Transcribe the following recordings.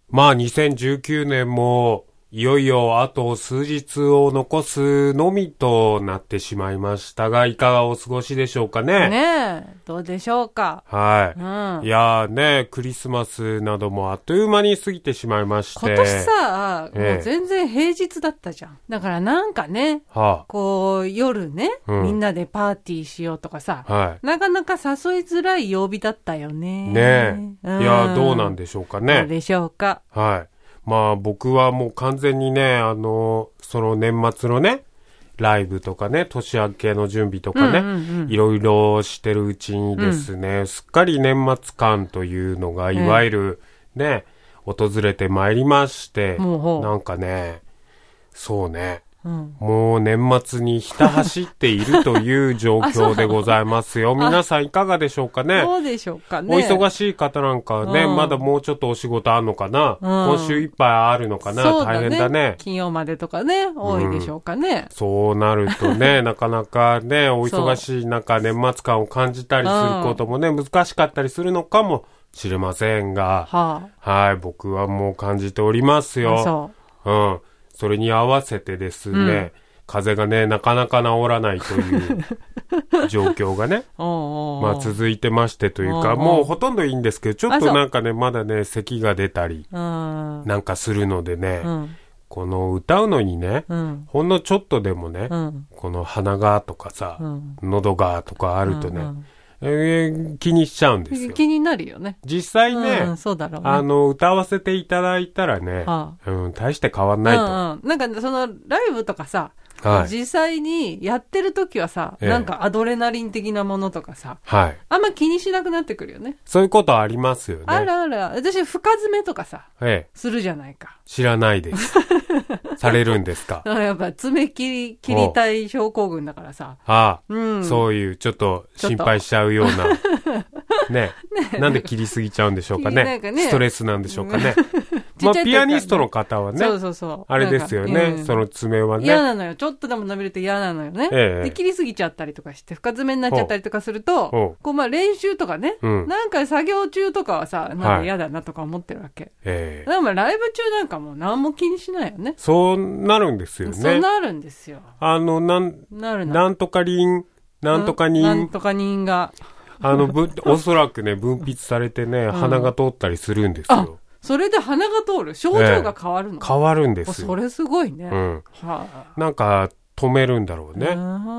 まあ2019年もいよいよあと数日を残すのみとなってしまいましたが、いかがお過ごしでしょうかね。 ねえ、どうでしょうか。 はい。 うん、 いやーね、クリスマスなどもあっという間に過ぎてしまいまして。 今年さ、もう全然平日だったじゃん。だからなんかね、こう夜ね、みんなでパーティーしようとかさ、なかなか誘いづらい曜日だったよね。 ねえ。いや、どうなんでしょうかね。 どうでしょうか。 はい。まあ僕はもう完全にね、その年末のね、ライブとかね、年明けの準備とかね、いろいろしてるうちにですね、すっかり年末感というのが、いわゆるね、訪れてまいりまして、なんかね、そうね、もう年末にひた走っているという状況でございますよ。皆さんいかがでしょうかね。 どうでしょうかね。 お忙しい方なんかね、まだもうちょっとお仕事あるのかな、今週いっぱいあるのかな、大変だね。 金曜までとかね、多いでしょうかね。 そうなるとね、なかなかね、お忙しい中、年末感を感じたりすることもね、難しかったりするのかもしれませんが、はい、僕はもう感じておりますよ。それに合わせてですね、風邪がね、なかなか治らないという状況がね、まあ続いてましてというか、もうほとんどいいんですけど、ちょっとなんかね、まだね、咳が出たり、なんかするのでね、この歌うのにね、ほんのちょっとでもね、この鼻がとかさ、喉がとかあるとね、気にしちゃうんですよ。 気になるよね。 実際ね、 そうだろうね。 歌わせていただいたらね、大して変わんないと。 なんかそのライブとかさ、実際にやってる時はさ、なんかアドレナリン的なものとかさ、あんま気にしなくなってくるよね。 そういうことありますよね。 あらあら、私深爪とかさ、するじゃないか。 知らないです。されるんですか。 やっぱ爪切りたい症候群だからさ。 そういうちょっと心配しちゃうような。ね。なんで切りすぎちゃうんでしょうかね。ストレスなんでしょうかね。まあ、ピアニストの方はね。あれですよね。その爪はね。 嫌なのよ。ちょっとでも伸びると嫌なのよね。で、切りすぎちゃったりとかして、深爪になっちゃったりとかすると、こうまあ練習とかね。なんか作業中とかはさ、なんか嫌だなとか思ってるわけ。でもライブ中なんかもう何も気にしないよね。 そうなるんですよね。 そうなるんですよ。 なんとかリン、なんとかニン。 なんとかニンが。 おそらくね、分泌されてね、鼻が通ったりするんですよ。 それで鼻が通る症状が変わるの、 変わるんですよ。 それすごいね。 なんか、止めるんだろうね。違う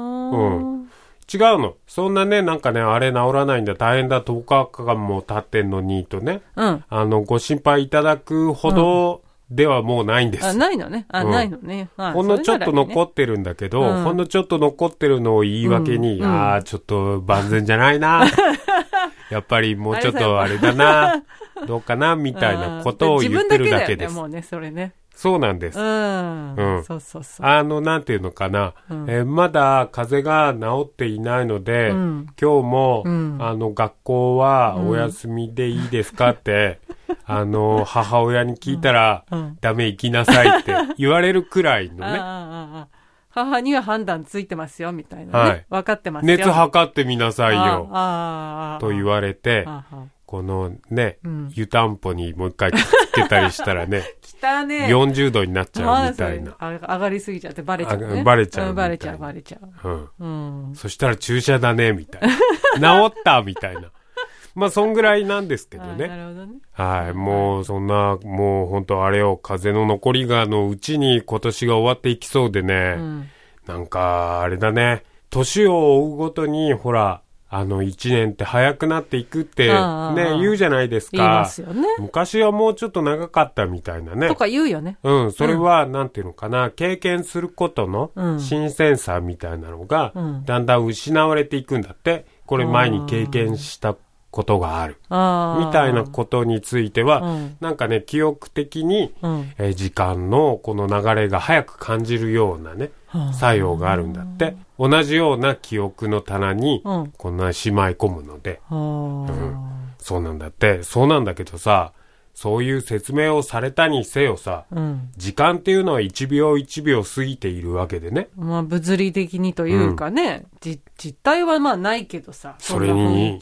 の。そんなね、なんかね、あれ治らないんだ、大変だ、10日間も経ってんのに、とね。ご心配いただくほど、ではもうないんです。 ないのね。ないのね。 ほんのちょっと残ってるんだけど、ほんのちょっと残ってるのを言い訳に、ちょっと万全じゃないな。やっぱりもうちょっとあれだな。どうかなみたいなことを言ってるだけです。 もうね、それね。 そうなんです。 そうそうそう。 なんていうのかな。まだ風邪が治っていないので、今日も、学校はお休みでいいですかって、母親に聞いたら、ダメ行きなさいって言われるくらいのね。 母には判断ついてますよ、みたいなね。分かってますよ。 熱測ってみなさいよ。と言われて、このね、湯たんぽにもう一回つけたりしたらね、40度になっちゃうみたいな。 上がりすぎちゃってバレちゃうね。 バレちゃう。 バレちゃう。そしたら注射だね、みたいな。治ったみたいな。まあ、そんぐらいなんですけどね。 なるほどね。 はい。もう、そんな、もう本当あれを風の残りがのうちに今年が終わっていきそうでね。なんか、あれだね。年を追うごとに、ほら、一年って早くなっていくってね、言うじゃないですか。 言いますよね。 昔はもうちょっと長かったみたいなね。 とか言うよね。 それは、なんていうのかな、経験することの新鮮さみたいなのが、だんだん失われていくんだって。これ前に経験したことがある。みたいなことについては、なんかね、記憶的に、時間のこの流れが早く感じるようなね、作用があるんだって。同じような記憶の棚に、こんなしまい込むので、そうなんだって。そうなんだけどさ、そういう説明をされたにせよさ、時間っていうのは1秒1秒過ぎているわけでね。 まあ物理的にというかね、実態はまあないけどさ、 それに、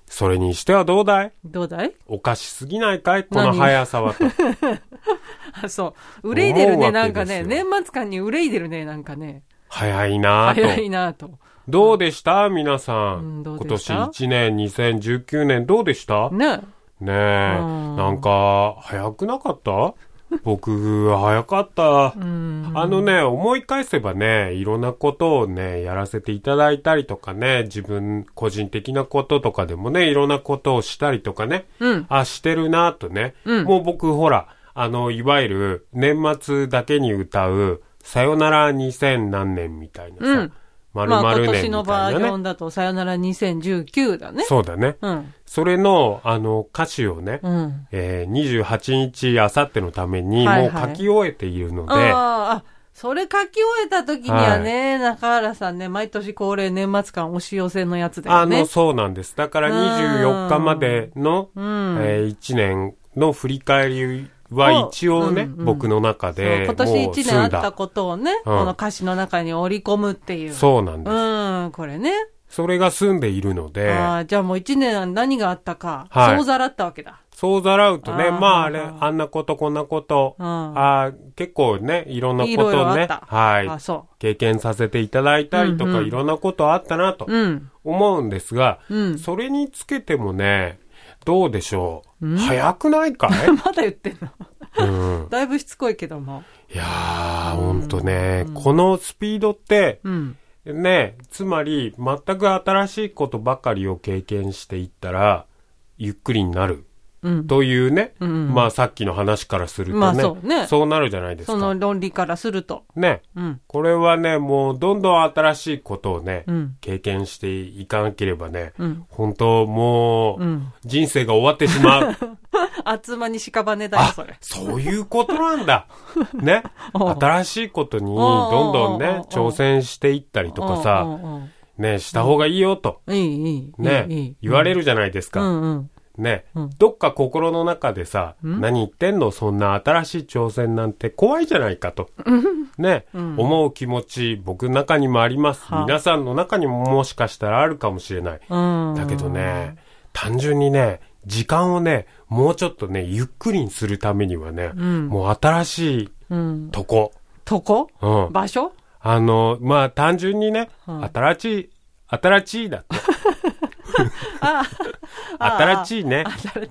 それにしてはどうだい？ どうだい？ おかしすぎないかい？この速さはと。 そう。憂いでるね、なんかね。年末間に憂いでるね、なんかね。 早いなぁと。 早いなぁと。 どうでした皆さん。 今年1年、2019年どうでしたねえ。なんか、早くなかった僕、早かった。思い返せばね、いろんなことをね、やらせていただいたりとかね、自分、個人的なこととかでもね、いろんなことをしたりとかね、してるなとね、もう僕、ほら、いわゆる年末だけに歌う、さよなら2000何年みたいなさ、 今年のバージョンだと、さよなら2019だね。 そうだね。それの、歌詞をね、28日、あさってのために、もう書き終えているので、 それ書き終えた時にはね、中原さんね、毎年恒例年末間押し寄せのやつだよね。 そうなんです。だから24日までの、1年の振り返りは一応ね、僕の中で今年1年あったことをね、この歌詞の中に織り込むっていう。 そうなんです。 これね。 それが済んでいるので。 じゃあもう1年何があったか、そうざらったわけだ。 そうざらうとね、あんなことこんなこと、結構ね、いろんなことをね、経験させていただいたりとか、いろんなことあったなと思うんですが、それにつけてもね、どうでしょう。早くないかい？ まだ言ってんの？だいぶしつこいけども。 いやー、ほんとね、このスピードって、ね、つまり全く新しいことばかりを経験していったら、ゆっくりになる。というね、さっきの話からするとね、そうなるじゃないですか。 その論理からすると。 ね、これはね、もうどんどん新しいことをね、経験していかなければね、本当もう、人生が終わってしまう。 あつまに屍だよ、それ。 そういうことなんだ。ね。新しいことにどんどんね、挑戦していったりとかさ、ね、した方がいいよと。ね、言われるじゃないですか。ね、どっか心の中でさ、何言ってんのそんな新しい挑戦なんて怖いじゃないかと。ね、思う気持ち、僕の中にもあります。皆さんの中にももしかしたらあるかもしれない。だけどね、単純にね、時間をね、もうちょっとね、ゆっくりにするためにはね、もう新しいとこ。場所？単純にね、新しいだって。新しいね。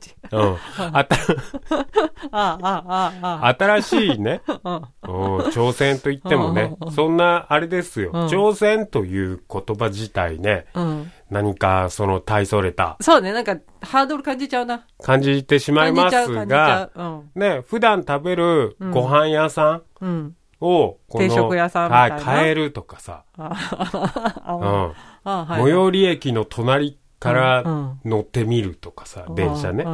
新しいね。挑戦と言ってもね、そんなあれですよ。挑戦という言葉自体ね、何か大それた。 そうね、なんかハードル感じちゃうな。 感じてしまいますが、ね、普段食べるご飯屋さんを、 定食屋さんみたいな。 変えるとかさ。最寄り駅の隣から乗ってみるとかさ、電車ね。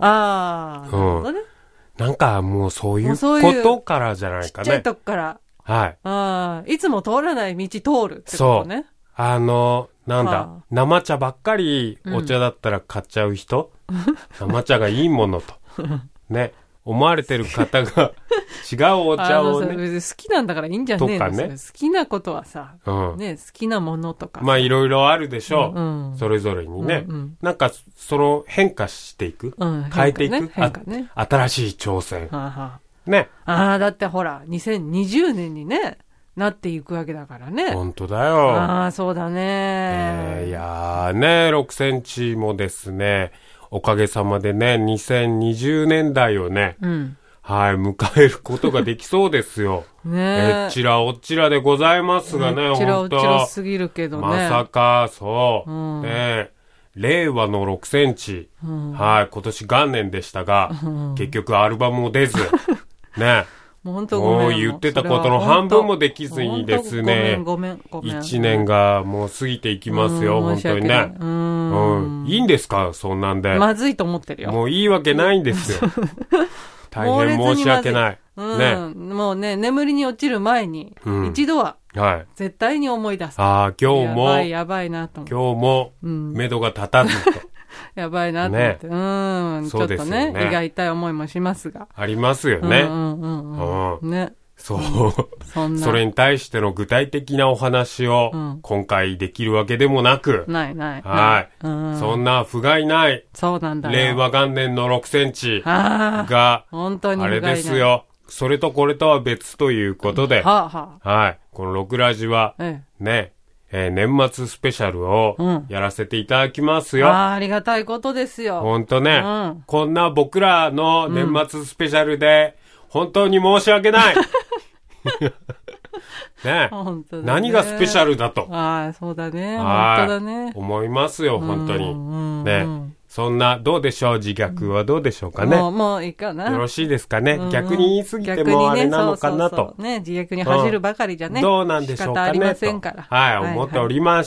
なんかもうそういうことからじゃないかね。 ちっちゃいとこから。はい。いつも通らない道通るってことね。 なんだ、生茶ばっかりお茶だったら買っちゃう人、生茶がいいものと。ね。思われてる方が違うお茶をね。 好きなんだからいいんじゃねえの？好きなことはさ、ね、好きなものとか。 いろいろあるでしょう。それぞれにね。なんか、変化していく。変えていく。新しい挑戦。ね。 だってほら、2020年にね、なっていくわけだからね。 本当だよ。 そうだね。 いやーね、6センチもですね、おかげさまでね、2020年代をね、迎えることができそうですよ。えっちらおっちらでございますがね、 えっちらおっちらすぎるけどね。 まさか、そう、ね、令和の6センチ、今年元年でしたが、結局アルバムも出ず、ね。 もう言ってたことの半分もできずにですね、1年がもう過ぎていきますよ、本当にね。いいんですか、そんなんで。 まずいと思ってるよ。 もういいわけないんですよ。大変申し訳ない。 もうね、眠りに落ちる前に、一度は、絶対に思い出す。 今日も、 やばいなと思って。 今日も、目処が立たずと。 やばいなと思って。ちょっとね、胃が痛い思いもしますが。 ありますよね。 ね。 そう。それに対しての具体的なお話を今回できるわけでもなく。 ない。 はい。そんな不甲斐ない。 そうなんだよ。 令和元年の6センチが、 本当にあれですよ。それとこれとは別ということで。はい。この6ラジは、ね、年末スペシャルをやらせていただきますよ。 ありがたいことですよ。 ほんとね、こんな僕らの年末スペシャルで、本当に申し訳ない。ね、何がスペシャルだと。 そうだね。本当だね。 思いますよ、本当に。ね。そんな、どうでしょう、自虐はどうでしょうかね。 もういいかな。 よろしいですかね。逆に言い過ぎてもあれなのかなと。 ね、自虐に走るばかりじゃね。 どうなんでしょうかね。仕方ありませんから。はい、思っておりまして。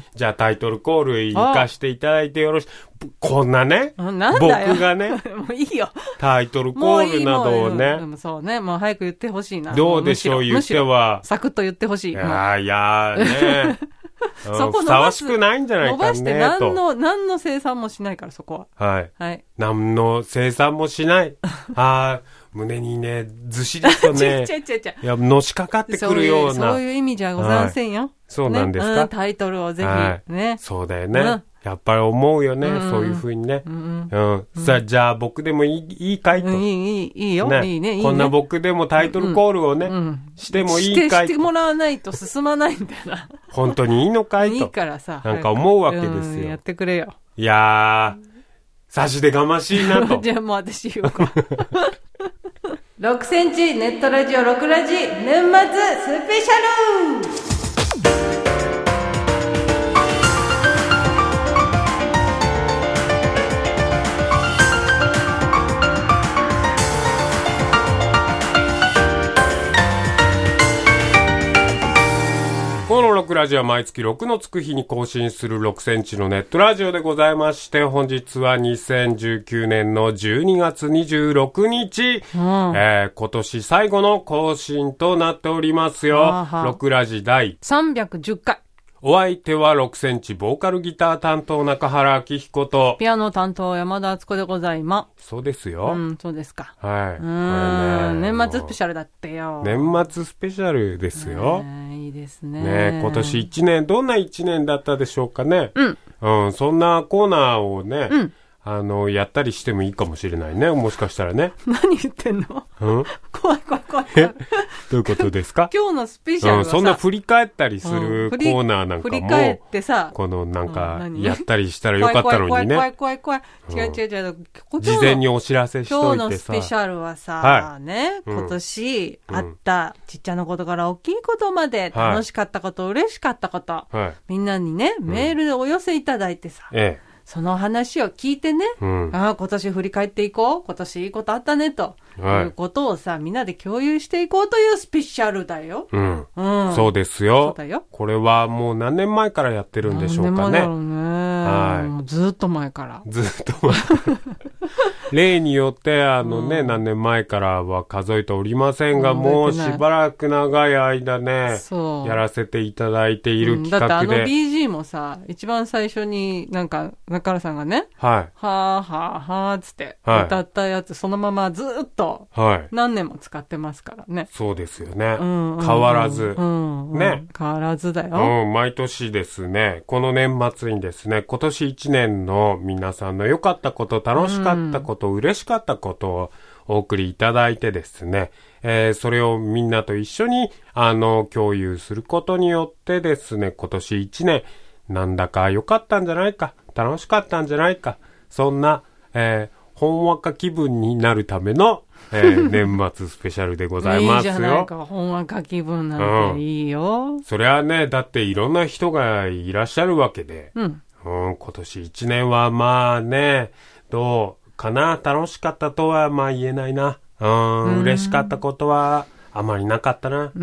じゃあタイトルコール行かしていただいてよろしい。こんなね、僕がね、 もういいよ。 タイトルコールなどをね。 そうね、もう早く言ってほしいな。 どうでしょう、言っては。 サクッと言ってほしい。 いやね。そこふさわしくないんじゃないかね。伸ばして何の生産もしないから、そこは。 はい。はい。何の生産もしない。胸にね、ずしりとね、いや、のしかかってくるような。 そういう意味じゃございませんよ。 そうなんですか。 タイトルをぜひ、ね。 そうだよね。やっぱり思うよね、そういうふうにね。さあ、じゃあ僕でもいいかいと。 いいよ。いいね。 こんな僕でもタイトルコールをね、してもいいかいと。 してもらわないと進まないんだよな。 本当にいいのかいと。 いいからさ。 なんか思うわけですよ。 やってくれよ。 いやー、差し出がましいなと。 じゃあもう私言おうか。6センチネットラジオ6ラジ年末スペシャル。 この6ラジオは毎月6のつく日に更新する6センチのネットラジオでございまして、本日は2019年の12月26日、今年最後の更新となっておりますよ。6ラジ第 310回。 お相手は6センチボーカルギター担当中原明彦とピアノ担当山田敦子でございます。 そうですよ。 そうですか。 はい。これね、年末スペシャルだってよ。 年末スペシャルですよ。 いいですね。 ね、今年1年どんな1年だったでしょうかね。そんなコーナーをね、やったりしてもいいかもしれないね。もしかしたらね。 何言ってんの？怖い。 どういうことですか？ 今日のスペシャルはさ、 そんな振り返ったりするコーナーなんかも、 振り返ってさ、 このなんか、やったりしたらよかったのにね。 怖い。違う。 事前にお知らせしといてさ。 今日のスペシャルはさ、ね、今年あったちっちゃなことから大きいことまで、楽しかったこと、嬉しかったこと、みんなにね、メールでお寄せいただいてさ、その話を聞いてね、今年振り返っていこう、今年いいことあったねと、いうことをさ、みんなで共有していこうというスペシャルだよ。 そうですよ。これはもう何年前からやってるんでしょうかね。 もうずっと前から。 例によって何年前からは数えておりませんが、もうしばらく長い間ね、やらせていただいている企画で。 だってBG もさ、一番最初になんか中原さんがね、はーつって歌ったやつ、そのままずっと何年も使ってますからね。 そうですよね。変わらず。ね。 変わらずだよ。 毎年ですね、この年末にですね、今年1年の皆さんの良かったこと、楽しかったこと、嬉しかったことをお送りいただいてですね、それをみんなと一緒に共有することによってですね、今年1年なんだか良かったんじゃないか、楽しかったんじゃないか、そんな、ほんわか気分になるための、年末スペシャルでございますよ。いいじゃないか、 ほんわか気分なんていいよ。 それはね、だっていろんな人がいらっしゃるわけで、今年1年はまあね、どうかな、楽しかったとはまあ言えないな。嬉しかったことはあまりなかったな。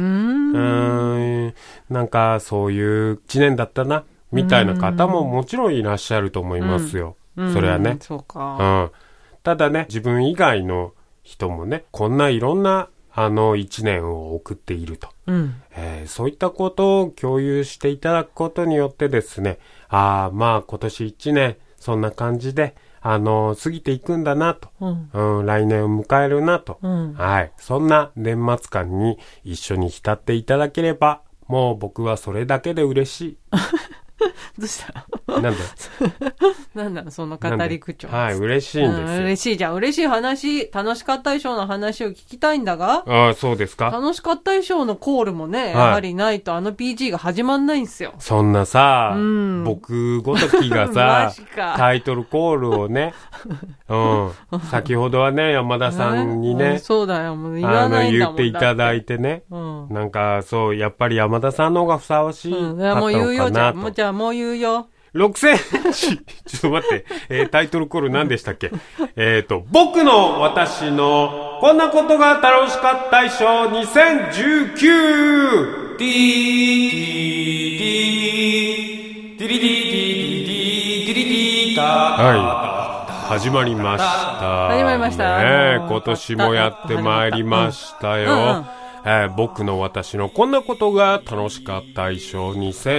なんかそういう1年だったな、みたいな方ももちろんいらっしゃると思いますよ。それはね。 そうか。 ただね、自分以外の人もね、こんないろんな1年を送っていると。そういったことを共有していただくことによってですね、まあ今年1年そんな感じで過ぎていくんだなと、来年を迎えるなと、はい。そんな年末感に一緒に浸っていただければ、もう僕はそれだけで嬉しい。 どうしたなんでなんだろう、その語り口調。 はい、嬉しいんですよ。 嬉しい。じゃあ、嬉しい話、楽しかった衣装の話を聞きたいんだが。 ああ、そうですか。 楽しかった衣装のコールもね、やはりないとPG が始まんないんですよ。 そんなさ、僕ごときがさ、タイトルコールをね、先ほどはね、山田さんにね、 そうだよ、もう言わないんだもん。 言っていただいてね、なんかそう、やっぱり山田さんの方がふさわしいかったのかなと。 もう言うよ、じゃあもう言うよ。 6センチ。ちょっと待って。タイトルコール何でしたっけ？僕の私のこんなことが楽しかった衣装2019！ はい。始まりました。 始まりました。 ね、今年もやってまいりましたよ。僕の私のこんなことが楽しかった衣装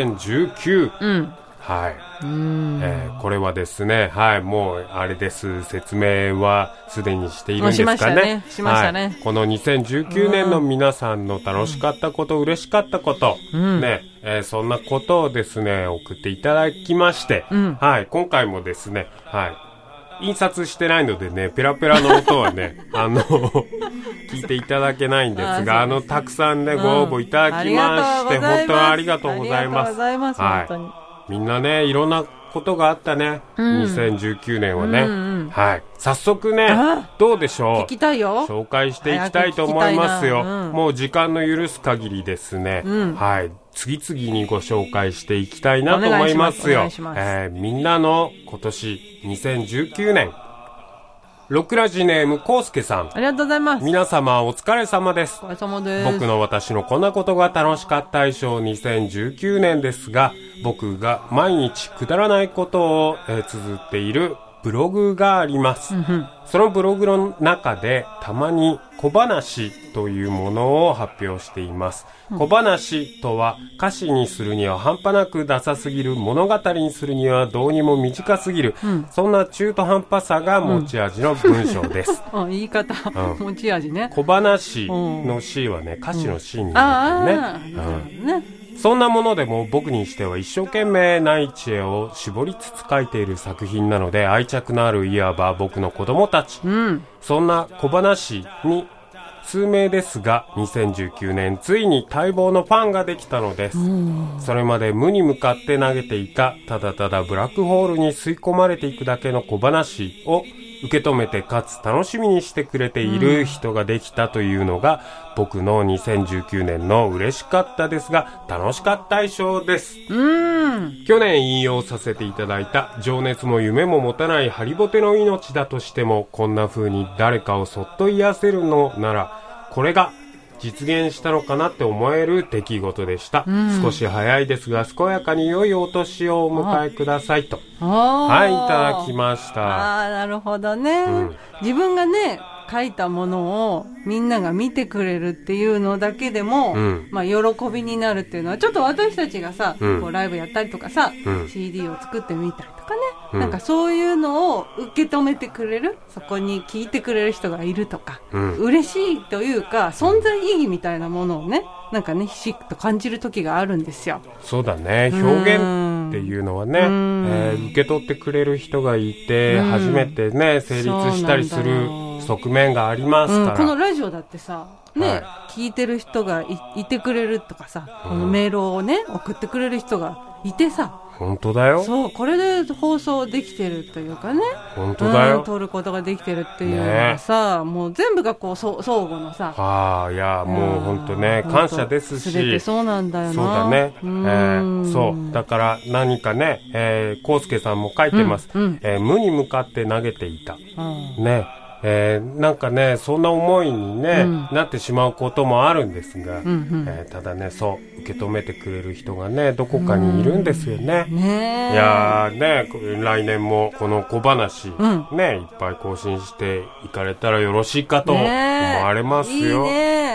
2019。はい。これはですね、はい、もう、あれです。説明はすでにしているんですかね。 しましたね。 はい、この2019年の皆さんの楽しかったこと、嬉しかったこと、ね、そんなことをですね、送っていただきまして、はい、今回もですね、はい、印刷してないのでね、ペラペラの音はね、聞いていただけないんですが、たくさんね、ご応募いただきまして、本当にありがとうございます。 本当に。 みんなね、いろんなことがあったね。2019年はね。はい。早速ね、どうでしょう。 聞きたいよ。 紹介していきたいと思いますよ。もう時間の許す限りですね。はい。次々にご紹介していきたいなと思いますよ。みんなの今年2019年。ロクラジネームコウスケさん、 ありがとうございます。 皆様お疲れ様です。 お疲れ様です。 僕の私のこんなことが楽しかった衣装2019年ですが、僕が毎日くだらないことを、綴っているブログがあります。そのブログの中でたまに小話というものを発表しています。小話とは歌詞にするには半端なくダサすぎる、物語にするにはどうにも短すぎる、そんな中途半端さが持ち味の文章です。 言い方、持ち味ね。 小話の C はね、歌詞の C になってるね。そんなものでも僕にしては一生懸命ない知恵を絞りつつ書いている作品なので、愛着のあるいわば僕の子供たち、そんな小話に数名ですが、2019年ついに待望のファンができたのです。それまで無に向かって投げていた、ただただブラックホールに吸い込まれていくだけの小話を受け止めてかつ楽しみにしてくれている人ができたというのが、僕の2019年の嬉しかったですが楽しかった衣装です。去年引用させていただいた情熱も夢も持たないハリボテの命だとしても、こんな風に誰かをそっと癒せるのならこれが実現したのかなって思える出来事でした。少し早いですが健やかに良いお年をお迎えくださいと、はい、いただきました。 なるほどね、自分がね書いたものをみんなが見てくれるっていうのだけでも、まあ喜びになるっていうのは、ちょっと私たちがさ、こうライブやったりとかさ、CD を作ってみたりとかね、なんかそういうのを受け止めてくれる、そこに聞いてくれる人がいるとか、嬉しいというか存在意義みたいなものをね、なんかねひしっと感じる時があるんですよ。 そうだね、表現っていうのはね、受け取ってくれる人がいて初めてね成立したりする側面がありますから、 このラジオだってさね、聞いてる人が いてくれるとかさ、このメールをね送ってくれる人がいてさ、 本当だよ。 そう、これで放送できてるというかね、 本当だよ、 撮ることができてるっていうのがさ、もう全部がこう相互のさ、 いやもう本当ね感謝ですし、 全てそうなんだよな。 そうだね、そうだから何かね、コウスケさんも書いてます、無に向かって投げていた、ね、なんかねそんな思いに、ねなってしまうこともあるんですが、ただね、そう受け止めてくれる人がねどこかにいるんですよね。いやね、来年もこの小話、ねいっぱい更新していかれたらよろしいかと思われますよ。いいね。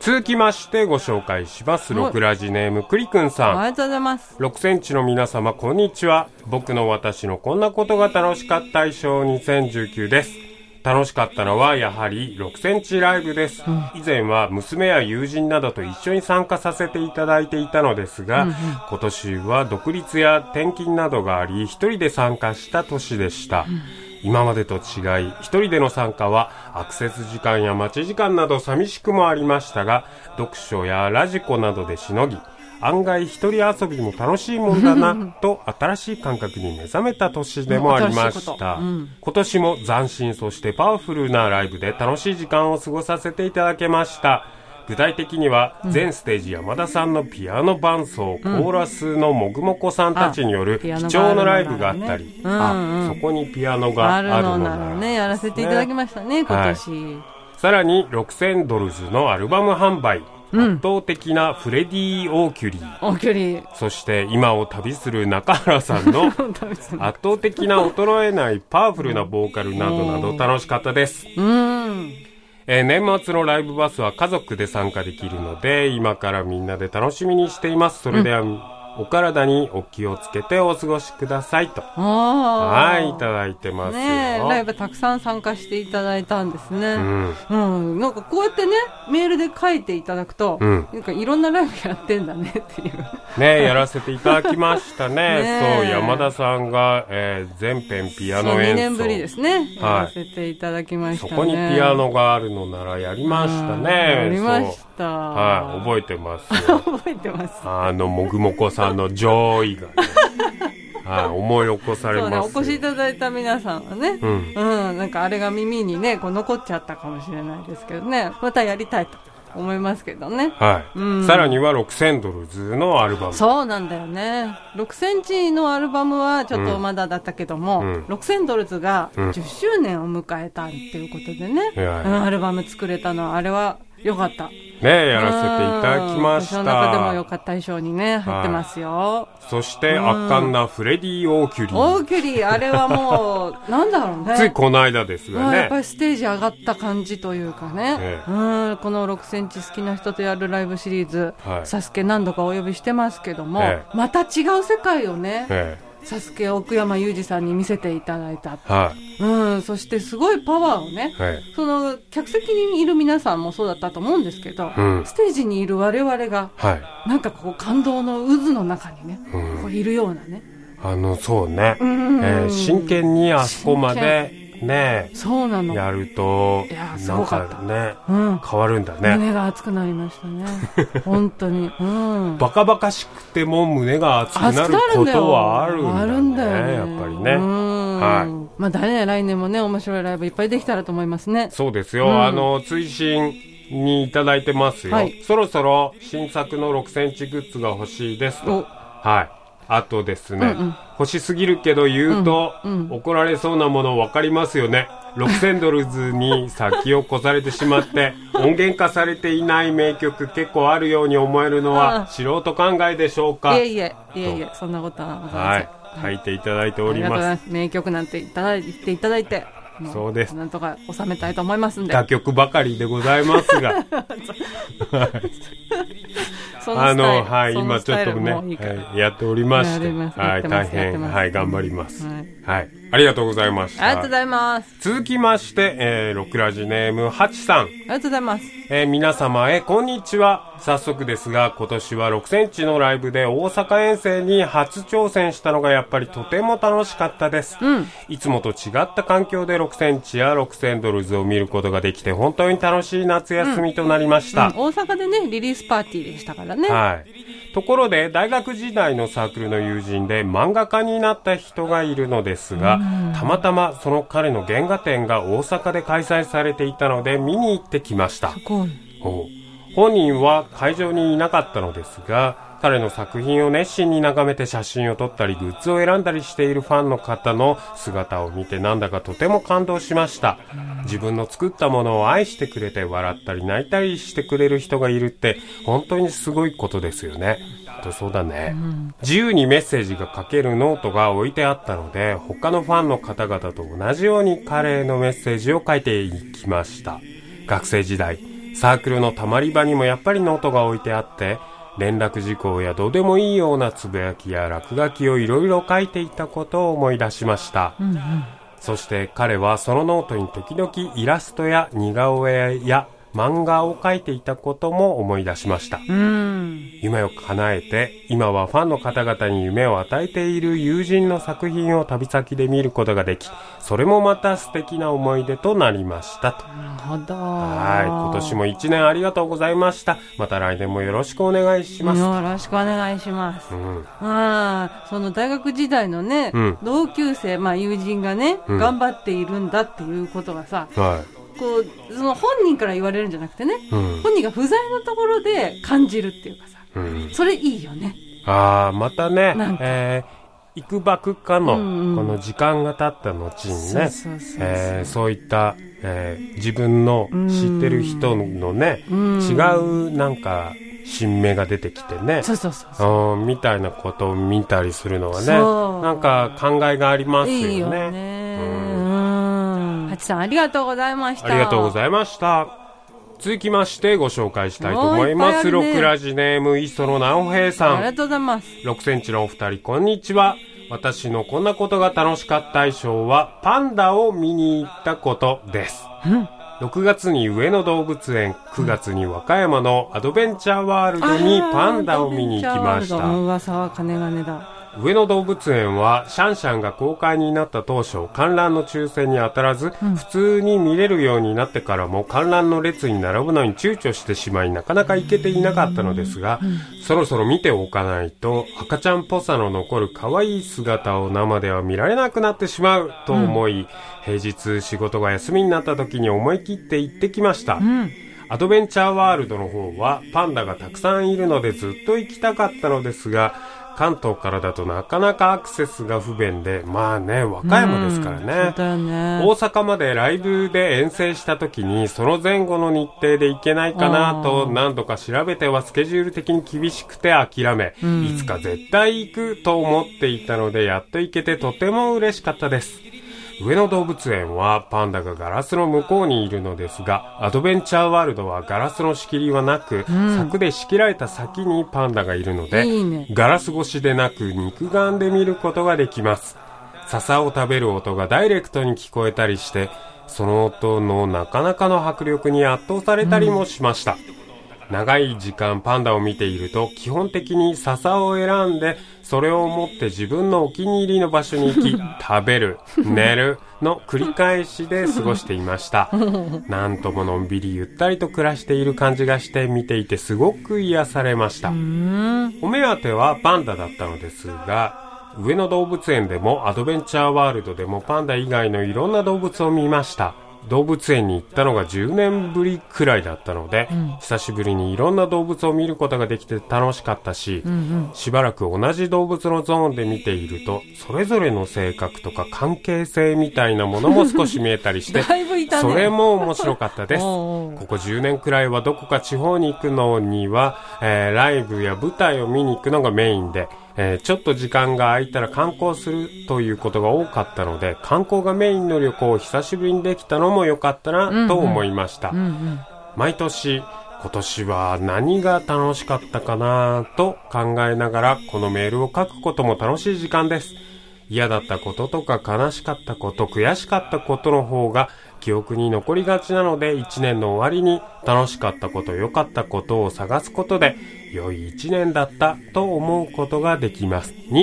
続きましてご紹介します。6ラジネームくりくんさん。 ありがとうございます。 6センチの皆様こんにちは。僕の私のこんなことが楽しかった大賞2019です。楽しかったのはやはり6センチライブです、以前は娘や友人などと一緒に参加させていただいていたのですが、今年は独立や転勤などがあり一人で参加した年でした、今までと違い一人での参加はアクセス時間や待ち時間など寂しくもありましたが、読書やラジコなどでしのぎ案外一人遊びも楽しいもんだなと新しい感覚に目覚めた年でもありました、今年も斬新そしてパワフルなライブで楽しい時間を過ごさせていただけました。具体的には全ステージ山田さんのピアノ伴奏、コーラスのもぐもこさんたちによる貴重なライブがあったり、そこにピアノがあるのならね、 やらせていただきましたね今年、 さらに6000ドルズのアルバム販売、圧倒的なフレディ・オーキュリー、そして今を旅する中原さんの圧倒的な衰えないパワフルなボーカルなどなど楽しかったです。年末のライブバスは家族で参加できるので今からみんなで楽しみにしています。それでは、お体にお気をつけてお過ごしくださいと、はい、いただいてますよ、 ライブたくさん参加していただいたんですね、なんかこうやってねメールで書いていただくと、なんかいろんなライブやってんだねっていうね、やらせていただきましたねそう、山田さんが、全編ピアノ演奏、 2年ぶりですね、やらせていただきましたね。 そこにピアノがあるのならやりましたね、 やりました、 はい、覚えてますよ覚えてます。 もぐもこさんの上位がね思い起こされますよ。 そうね、お越しいただいた皆さんはね、なんかあれが耳にねこう残っちゃったかもしれないですけどね、またやりたいと思いますけどね、 さらには6000ドルズのアルバム、 そうなんだよね、6センチのアルバムはちょっとまだだったけども、6000ドルズが10周年を迎えたっていうことでね、アルバム作れたのはあれは良かったね、やらせていただきました。 私の中でも良かった衣装にね入ってますよ、 そして圧巻なフレディ・オーキュリー、 あれはもうなんだろうね、 ついこの間ですがね、 やっぱりステージ上がった感じというかね、この6センチ好きな人とやるライブシリーズ、サスケ何度かお呼びしてますけども、また違う世界をね、サスケ奥山裕二さんに見せていただいた、そしてすごいパワーをね、その客席にいる皆さんもそうだったと思うんですけど、ステージにいる我々が、なんかこう感動の渦の中にね、こういるようなね、 そうね、真剣にあそこまでね、 そうなのやるとなんかね、変わるんだね。 胸が熱くなりましたね本当に、 バカバカしくても胸が熱くなることはあるんだね、やっぱりね。 まあ来年もね面白いライブいっぱいできたらと思いますね。 そうですよ、追伸にいただいてますよ、そろそろ新作の6センチグッズが欲しいですと。あとですね、欲しすぎるけど言うと、怒られそうなもの分かりますよね。6000ドルズに先を越されてしまって音源化されていない名曲結構あるように思えるのは素人考えでしょうか。 いえそんなことはございません。 書いていただいております。 名曲なんて言っていただいて、 そうです、 なんとか収めたいと思いますんで。 他曲ばかりでございますが今ちょっとね、やっておりまして、大変頑張ります。ありがとうございました。 ありがとうございます。 続きまして、6ラジネームハチさん、ありがとうございます。 皆様へこんにちは。早速ですが今年は6センチのライブで大阪遠征に初挑戦したのがやっぱりとても楽しかったです、いつもと違った環境で6センチや6000ドルズを見ることができて本当に楽しい夏休みとなりました、 大阪でねリリースパーティーでしたからね。 ところで大学時代のサークルの友人で漫画家になった人がいるのですが、たまたまその彼の原画展が大阪で開催されていたので見に行ってきました。本人は会場にいなかったのですが、彼の作品を熱心に眺めて写真を撮ったりグッズを選んだりしているファンの方の姿を見てなんだかとても感動しました。自分の作ったものを愛してくれて笑ったり泣いたりしてくれる人がいるって本当にすごいことですよね。そうだね、自由にメッセージが書けるノートが置いてあったので他のファンの方々と同じように彼へのメッセージを書いていきました。学生時代サークルのたまり場にもやっぱりノートが置いてあって、連絡事項やどうでもいいようなつぶやきや落書きをいろいろ書いていたことを思い出しました。そして彼はそのノートに時々イラストや似顔絵や漫画を描いていたことも思い出しました。夢を叶えて、今はファンの方々に夢を与えている友人の作品を旅先で見ることができ、それもまた素敵な思い出となりましたと。 なるほど。 はい、今年も1年ありがとうございました。また来年もよろしくお願いします。 よろしくお願いします。その大学時代のね、同級生、友人がね、頑張っているんだっていうことがさ、その本人から言われるんじゃなくてね、本人が不在のところで感じるっていうかさ、それいいよね。 またね、幾ばくかのこの時間が経った後にね、そういった、自分の知ってる人のね、違うなんか新芽が出てきてね、みたいなことを見たりするのはね、なんか考えがありますよね。いいよね。 ハチさんありがとうございました。 ありがとうございました。続きましてご紹介したいと思います。ロクラジネーム磯野直平さん。 ありがとうございます。 6センチのお二人こんにちは。私のこんなことが楽しかった相性はパンダを見に行ったことです。6月に上野動物園、9月に和歌山のアドベンチャーワールドにパンダを見に行きました。 噂は金がねだ。 上野動物園はシャンシャンが公開になった当初、観覧の抽選に当たらず、普通に見れるようになってからも観覧の列に並ぶのに躊躇してしまい、なかなか行けていなかったのですが、そろそろ見ておかないと赤ちゃんっぽさの残る可愛い姿を生では見られなくなってしまうと思い、平日仕事が休みになった時に思い切って行ってきました。アドベンチャーワールドの方はパンダがたくさんいるのでずっと行きたかったのですが、関東からだとなかなかアクセスが不便で、和歌山ですからね。大阪までライブで遠征した時にその前後の日程で行けないかなと何度か調べてはスケジュール的に厳しくて諦め、いつか絶対行くと思っていたのでやっと行けてとても嬉しかったです。上野動物園はパンダがガラスの向こうにいるのですが、アドベンチャーワールドはガラスの仕切りはなく、柵で仕切られた先にパンダがいるので、ガラス越しでなく肉眼で見ることができます。笹を食べる音がダイレクトに聞こえたりして、その音のなかなかの迫力に圧倒されたりもしました。長い時間パンダを見ていると基本的に笹を選んで、それを持って自分のお気に入りの場所に行き食べる、寝るの繰り返しで過ごしていました。なんとものんびりゆったりと暮らしている感じがして見ていてすごく癒されました。お目当てはパンダだったのですが、上野動物園でもアドベンチャーワールドでもパンダ以外のいろんな動物を見ました。動物園に行ったのが10年ぶりくらいだったので、久しぶりにいろんな動物を見ることができて楽しかったし、しばらく同じ動物のゾーンで見ていると、それぞれの性格とか関係性みたいなものも少し見えたりして、それも面白かったです。ここ10年くらいはどこか地方に行くのには、ライブや舞台を見に行くのがメインで、ちょっと時間が空いたら観光するということが多かったので、観光がメインの旅行を久しぶりにできたのも良かったなと思いました。毎年今年は何が楽しかったかなと考えながらこのメールを書くことも楽しい時間です。嫌だったこととか悲しかったこと、悔しかったことの方が記憶に残りがちなので、1年の終わりに楽しかったこと、良かったことを探すことで良い1年だったと思うことができます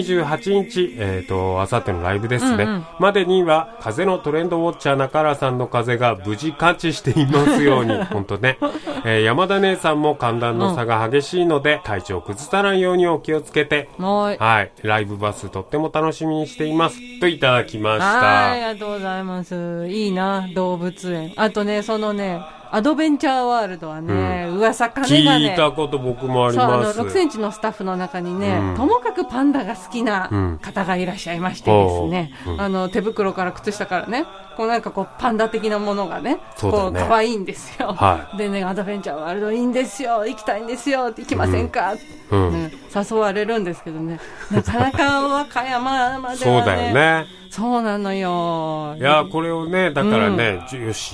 。28日、あさってのライブですね、までには風のトレンドウォッチャー中原さんの風が無事感知していますように本当ね、山田姉さんも寒暖の差が激しいので、体調を崩さないようにお気をつけて、はい、ライブバスとっても楽しみにしていますといただきました。 ありがとうございます。いいな、動物園。あとね、そのね、アドベンチャーワールドはね、噂かねがね、 聞いたこと僕もあります。 そう、6センチのスタッフの中にね、ともかくパンダが好きな方がいらっしゃいましてですね、手袋から靴下からね、こうなんかこうパンダ的なものがね、こう可愛いんですよ。でね、アドベンチャーワールドいいんですよ、行きたいんですよ、行きませんか、誘われるんですけどね、なかなか和歌山まではね。そうだよね。 そうなのよ。 いや、これをね、だからね、よし、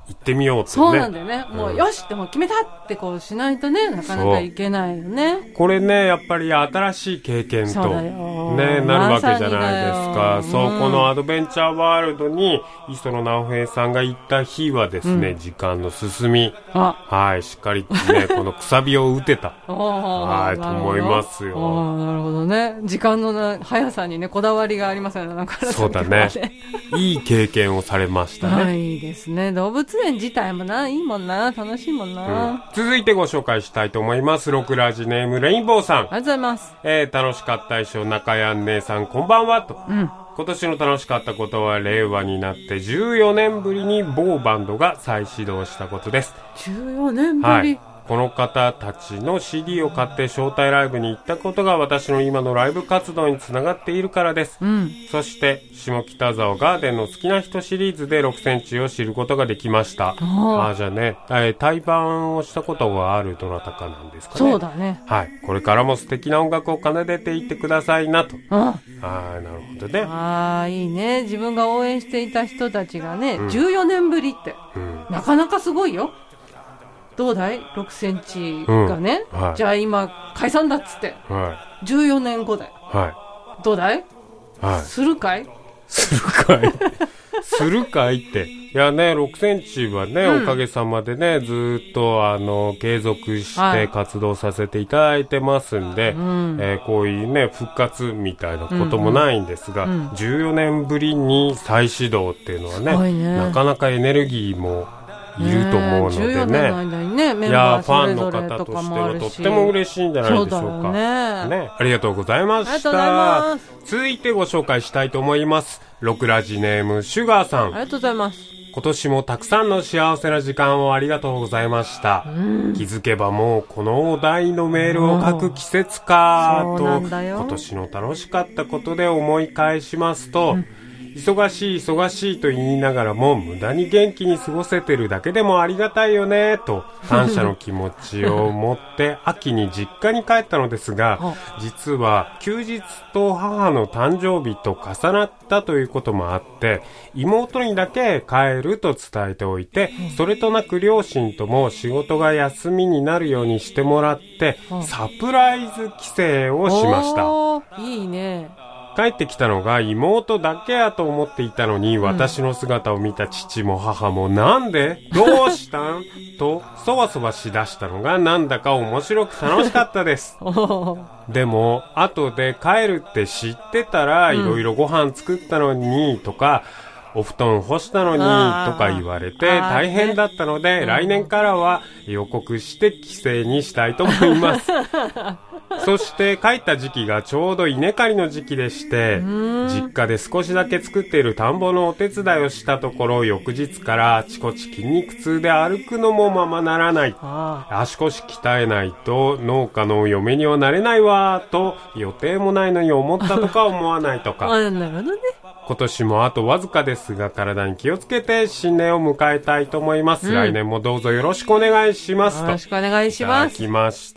行ってみようってね。 そうなんだよね。もうよしってもう決めたってこうしないとね、なかなかいけないよね。 これね、やっぱり新しい経験とね、なるわけじゃないですか。そう、このアドベンチャーワールドに磯野直平さんが行った日はですね、時間の進み、はい、しっかりね、このくさびを打てた。はい、と思いますよ。 なるほどね。時間の速さにね、こだわりがありますよね、なんか。 そうだね。いい経験をされましたね。 いいですね。動物園自体もいいもんな、楽しいもんな。 続いてご紹介したいと思います。ロクラジネームレインボーさん。 ありがとうございます。 楽しかった衣装中谷姉さんこんばんはと。今年の楽しかったことは令和になって14年ぶりに某バンドが再始動したことです。 14年ぶり、はい、 この方たちの CD を買って招待ライブに行ったことが私の今のライブ活動につながっているからです、そして下北沢ガーデンの好きな人シリーズで6センチを知ることができました。じゃあね、対バンをしたことがあるどなたかなんですかね。 そうだね。 はい、これからも素敵な音楽を奏でていってくださいなと。なるほどね。 いいね。自分が応援していた人たちがね、14年ぶりって、なかなかすごいよ。どうだい ?6 センチがね、じゃあ今解散だっつって、14年後だよ。どうだい、するかいするかいって。いやね、6センチはね、おかげさまでね、ずっと継続して活動させていただいてますんで、こういうね、復活みたいなこともないんですが、14年ぶりに再始動っていうのはね、なかなかエネルギーもいると思うのでね。 14年の間にね、メンバーそれぞれとかもあるし、 ファンの方としてはとっても嬉しいんじゃないでしょうか。ね、ありがとうございました。続いてご紹介したいと思います。ロクラジネームシュガーさん。 ありがとうございます。 今年もたくさんの幸せな時間をありがとうございました。気づけばもうこのお題のメールを書く季節かと、今年の楽しかったことで思い返しますと、忙しい忙しいと言いながらも無駄に元気に過ごせてるだけでもありがたいよねと感謝の気持ちを持って秋に実家に帰ったのですが、実は休日と母の誕生日と重なったということもあって妹にだけ帰ると伝えておいて、それとなく両親とも仕事が休みになるようにしてもらってサプライズ帰省をしました。 いいね。 帰ってきたのが妹だけやと思っていたのに、私の姿を見た父も母もなんでどうしたんとそわそわしだしたのがなんだか面白く楽しかったですでも後で帰るって知ってたらいろいろご飯作ったのにとか、お布団干したのにとか言われて大変だったので、来年からは予告して帰省にしたいと思いますそして帰った時期がちょうど稲刈りの時期でして、実家で少しだけ作っている田んぼのお手伝いをしたところ、翌日からあちこち筋肉痛で歩くのもままならない、足腰鍛えないと農家の嫁にはなれないわと予定もないのに思ったとか思わないとかなるほどね。 今年もあとわずかですが体に気をつけて新年を迎えたいと思います、来年もどうぞよろしくお願いしますと。 よろしくお願いします。 いただきました。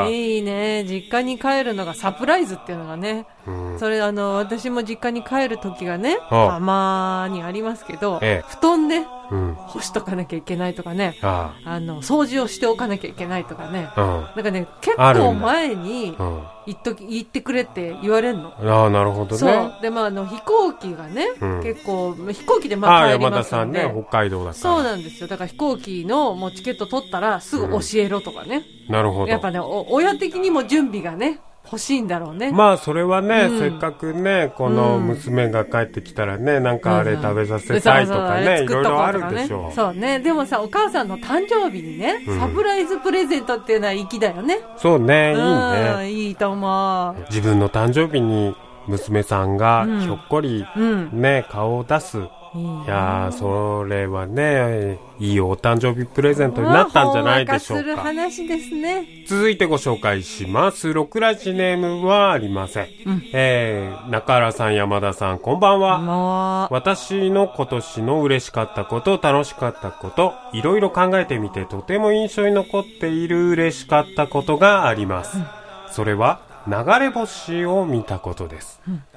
いいね。実家に帰るのがサプライズっていうのがね、それ私も実家に帰る時がね、たまにありますけど、布団ね、干しとかなきゃいけないとかね、掃除をしておかなきゃいけないとかね、なんかね、結構前に言ってくれって言われるの。 なるほどね。 そう。で、飛行機がね、結構、飛行機で帰りますよね。 山田さんね、北海道だから。 そうなんですよ。だから飛行機のもうチケット取ったらすぐ教えろとかね。 なるほど。 やっぱね、親的にも準備がね、欲しいんだろうね。 それはね、せっかくねこの娘が帰ってきたらね、なんかあれ食べさせたいとかね、いろいろあるでしょう。 そうね。でもさ、お母さんの誕生日にね、サプライズプレゼントっていうのは粋だよね。 そうね、いいね。 いいと思う。 自分の誕生日に娘さんがひょっこりね、顔を出す。いやー、それはね、いいお誕生日プレゼントになったんじゃないでしょうか。 する話ですね。 続いてご紹介します。ロクラジネームはありません。中原さん、山田さん、こんばんは。私の今年の嬉しかったこと、楽しかったこと、いろいろ考えてみてとても印象に残っている嬉しかったことがあります。それは流れ星を見たことです。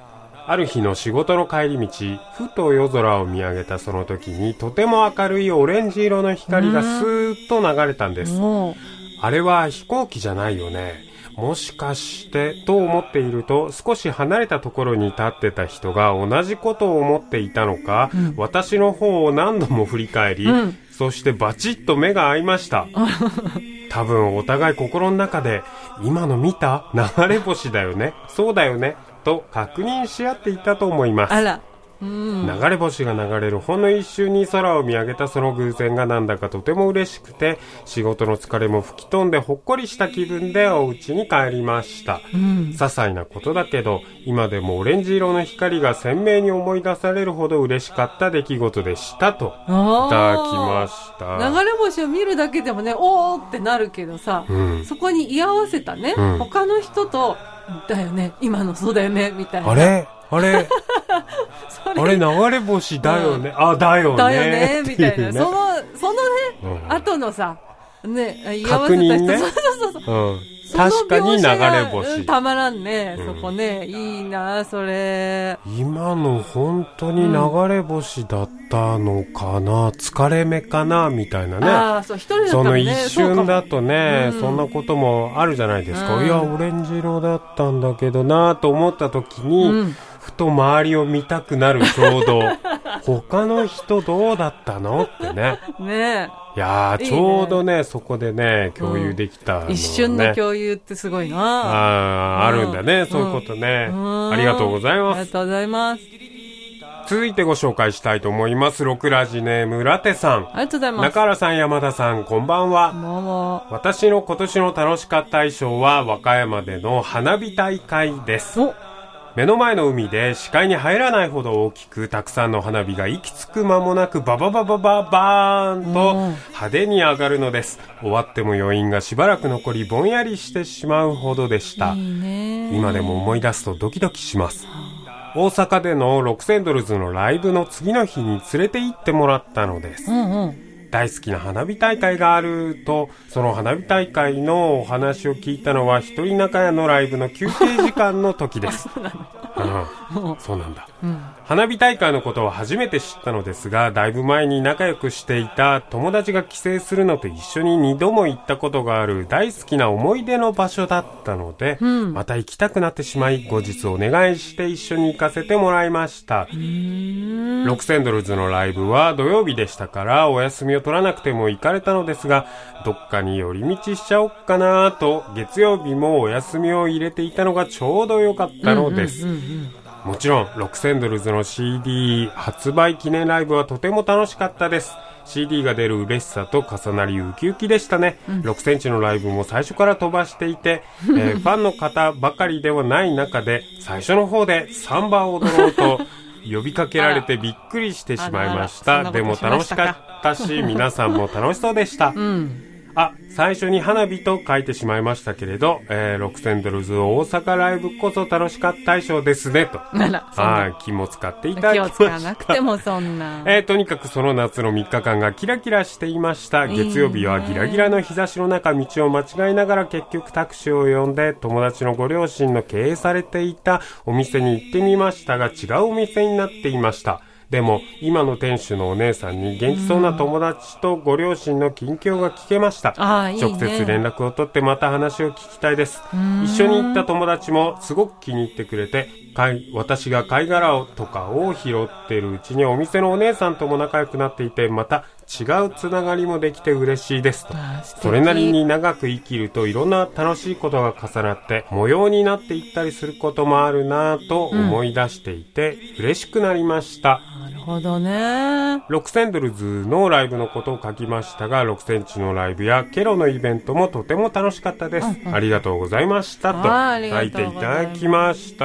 ある日の仕事の帰り道、ふと夜空を見上げたその時に、とても明るいオレンジ色の光がスーッと流れたんです。あれは飛行機じゃないよね。もしかしてと思っていると、少し離れたところに立ってた人が同じことを思っていたのか、私の方を何度も振り返り、そしてバチッと目が合いました。多分お互い心の中で、今の見た？流れ星だよね、そうだよねと確認し合っていたと思います。 あら、 流れ星が流れるほんの一瞬に空を見上げたその偶然がなんだかとても嬉しくて、仕事の疲れも吹き飛んでほっこりした気分でお家に帰りました。些細なことだけど、今でもオレンジ色の光が鮮明に思い出されるほど嬉しかった出来事でしたといただきました。 流れ星を見るだけでもね、おーってなるけどさ、そこに居合わせたね、他の人とだよね、今のそうだよねみたいな、 あれあれ流れ星だよね、あ、だよねみたいな、そのね、後のさね、 確認ね、 そう確かに流れ星、 たまらんね、そこね、いいなそれ。 今の本当に流れ星だったのかな、疲れ目かなみたいなね。 あ、そう、一人だったらね、 その一瞬だとね、そんなこともあるじゃないですか。いや、オレンジ色だったんだけどなと思った時に、ふと周りを見たくなる衝動他の人どうだったのってね。 ねいやー、ちょうどね、そこでね、共有できたの、ね、 一瞬の共有ってすごいな。あるんだね、そういうことね。ありがとうございます。 ありがとうございます。 続いてご紹介したいと思います。6ラジネームラテさん。 ありがとうございます。 中原さん、山田さん、こんばんは。 どうも。 私の今年の楽しかった衣装は和歌山での花火大会です。目の前の海で視界に入らないほど大きくたくさんの花火が息つく間もなくババババババーンと派手に上がるのです。終わっても余韻がしばらく残りぼんやりしてしまうほどでした。今でも思い出すとドキドキします。大阪でのロクセンドルズのライブの次の日に連れて行ってもらったのです。大好きな花火大会があると、その花火大会のお話を聞いたのは一人中屋のライブの休憩時間の時です。そうなんだ。花火大会のことは初めて知ったのですが、だいぶ前に仲良くしていた友達が帰省するのと一緒に2度も行ったことがある大好きな思い出の場所だったので、また行きたくなってしまい、後日お願いして一緒に行かせてもらいました。ロクセンドルズのライブは土曜日でしたからお休みを取らなくても行かれたのですが、どっかに寄り道しちゃおっかなと月曜日もお休みを入れていたのがちょうど良かったのです。もちろんロクセンドルズの CD 発売記念ライブはとても楽しかったです。 CD が出る嬉しさと重なりウキウキでしたね。6センチのライブも最初から飛ばしていて、ファンの方ばかりではない中で最初の方でサンバを踊ろうと呼びかけられてびっくりしてしまいました。でも楽しかったし、皆さんも楽しそうでした。最初に花火と書いてしまいましたけれど、ロクセンドルズ大阪ライブこそ楽しかった衣装ですねと。気も使っていただきました。 気を使わなくてもそんな。 とにかくその夏の3日間がキラキラしていました。月曜日はギラギラの日差しの中、道を間違いながら結局タクシーを呼んで友達のご両親の経営されていたお店に行ってみましたが、違うお店になっていました。でも今の店主のお姉さんに元気そうな友達とご両親の近況が聞けました。直接連絡を取ってまた話を聞きたいです。一緒に行った友達もすごく気に入ってくれて、私が貝殻とかを拾っているうちにお店のお姉さんとも仲良くなっていて、また違うつながりもできて嬉しいですと。それなりに長く生きるといろんな楽しいことが重なって模様になっていったりすることもあるなぁと思い出していて、嬉しくなりました。 なるほどね。 ロクセンドルズのライブのことを書きましたが、6センチのライブやケロのイベントもとても楽しかったです。ありがとうございましたと書いていただきました。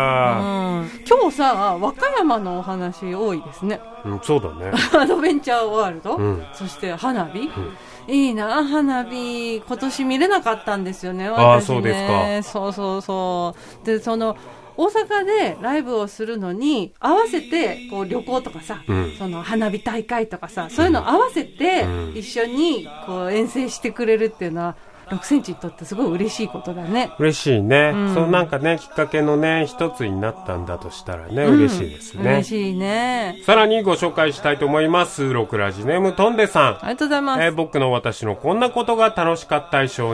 今日さ、和歌山のお話多いですね。 そうだね。 アドベンチャーワールド、そして花火、いいな、花火今年見れなかったんですよね、私ね。 そうですか。 そうで、その大阪でライブをするのに合わせてこう旅行とかさ、その花火大会とかさ、そういうの合わせて一緒にこう遠征してくれるっていうのは 6センチにとってすごい嬉しいことだね。 嬉しいね。そのなんかね、きっかけのね、一つになったんだとしたらね、嬉しいですね。 嬉しいね。 さらにご紹介したいと思います。ロクラジネームトンデさん。 ありがとうございます。 僕の私のこんなことが楽しかった賞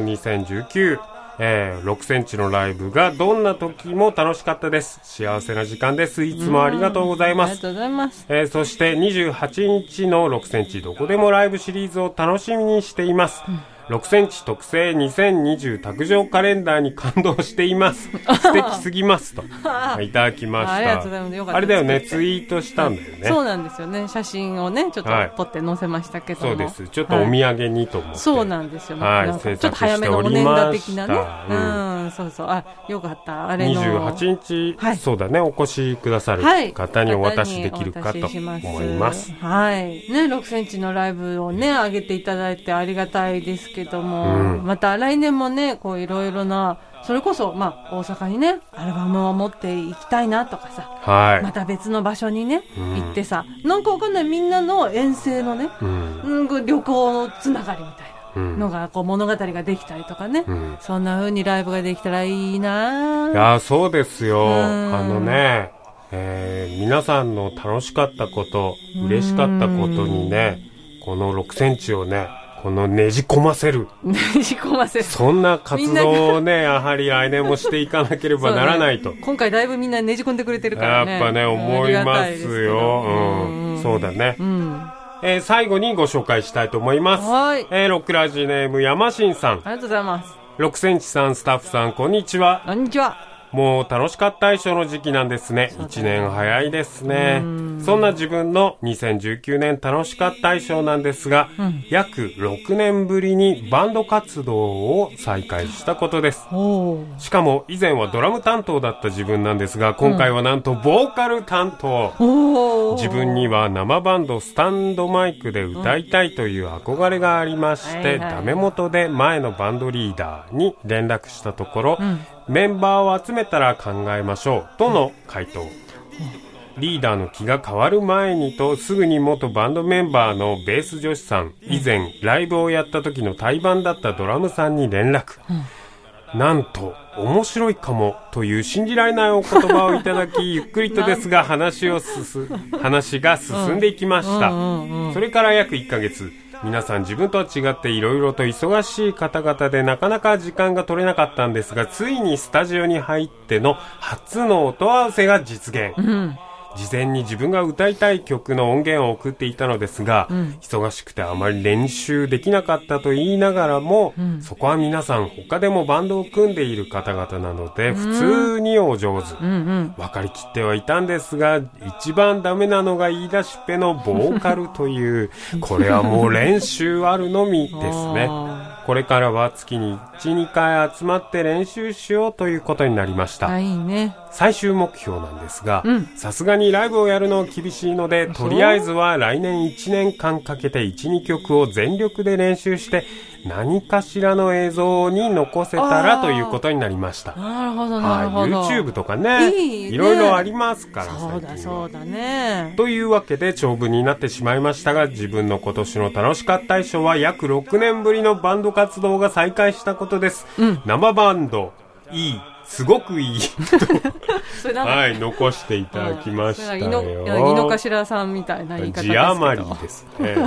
2019。6センチのライブがどんな時も楽しかったです。幸せな時間です。いつもありがとうございます。 ありがとうございます。 そして28日の6センチどこでもライブシリーズを楽しみにしています。6センチ特製2020卓上カレンダーに感動しています。素敵すぎますといただきました。 ありがとうございます。よかった。 あれだよね、ツイートしたんだよね。 そうなんですよね。写真をね、ちょっとポって載せましたけども、 そうです。ちょっとお土産にと思って。 そうなんですよ。 はい、 ちょっと早めのお年賀的なね。そうそう。あ、よかった。あれの 28日、そうだね、お越しくださる方にお渡しできるかと思います。 はい。ね、6センチのライブをね、上げていただいてありがたいですけども、また来年もね、こういろいろな、それこそ、まあ、大阪にね、アルバムを持っていきたいなとかさ、 はい、 また別の場所にね、行ってさ、なんかわかんないみんなの遠征のね、旅行のつながりみたいなのが、こう物語ができたりとかね、そんな風にライブができたらいいな。 いや、そうですよ。ね、皆さんの楽しかったこと、嬉しかったことにね、この6センチをね、このねじ込ませる。 ねじ込ませる。 そんな活動をね、やはり来年もしていかなければならないと。 今回だいぶみんなねじ込んでくれてるからね。 やっぱね、思いますよ。そうだね。最後にご紹介したいと思います。 はい。 ロクラジネーム山新さん。 ありがとうございます。 6センチさん、スタッフさん、こんにちは。 こんにちは。 もう楽しかった大賞の時期なんですね。1年早いですね。そんな自分の2019年楽しかった大賞なんですが、約6年ぶりにバンド活動を再開したことです。しかも以前はドラム担当だった自分なんですが、今回はなんとボーカル担当。自分には生バンドスタンドマイクで歌いたいという憧れがありまして、ダメ元で前のバンドリーダーに連絡したところ、メンバーを集めたら考えましょうとの回答。リーダーの気が変わる前にとすぐに元バンドメンバーのベース女子さん、以前ライブをやった時の対バンだったドラムさんに連絡。なんと面白いかもという信じられないお言葉をいただき、ゆっくりとですが話が進んでいきました。それから約1ヶ月、皆さん自分とは違っていろいろと忙しい方々でなかなか時間が取れなかったんですが、ついにスタジオに入っての初の音合わせが実現。事前に自分が歌いたい曲の音源を送っていたのですが、忙しくてあまり練習できなかったと言いながらも、そこは皆さん他でもバンドを組んでいる方々なので普通にお上手。分かりきってはいたんですが、一番ダメなのが言い出しっぺのボーカルという、これはもう練習あるのみですね。これからは月に 1,2 回集まって練習しようということになりました。 いいね。 最終目標なんですが、さすがにライブをやるのは厳しいので、とりあえずは来年1年間かけて 1,2 曲を全力で練習して何かしらの映像に残せたらということになりました。 なるほどなるほど。 YouTube とかね、いろいろありますから。 そうだね。 というわけで長文になってしまいましたが、自分の今年の楽しかった大賞は約6年ぶりのバンド活動が再開したことです。生バンドいい、すごくいいとはい、残していただきましたよ。 井の頭さんみたいな言い方ですけど、 字余りですね。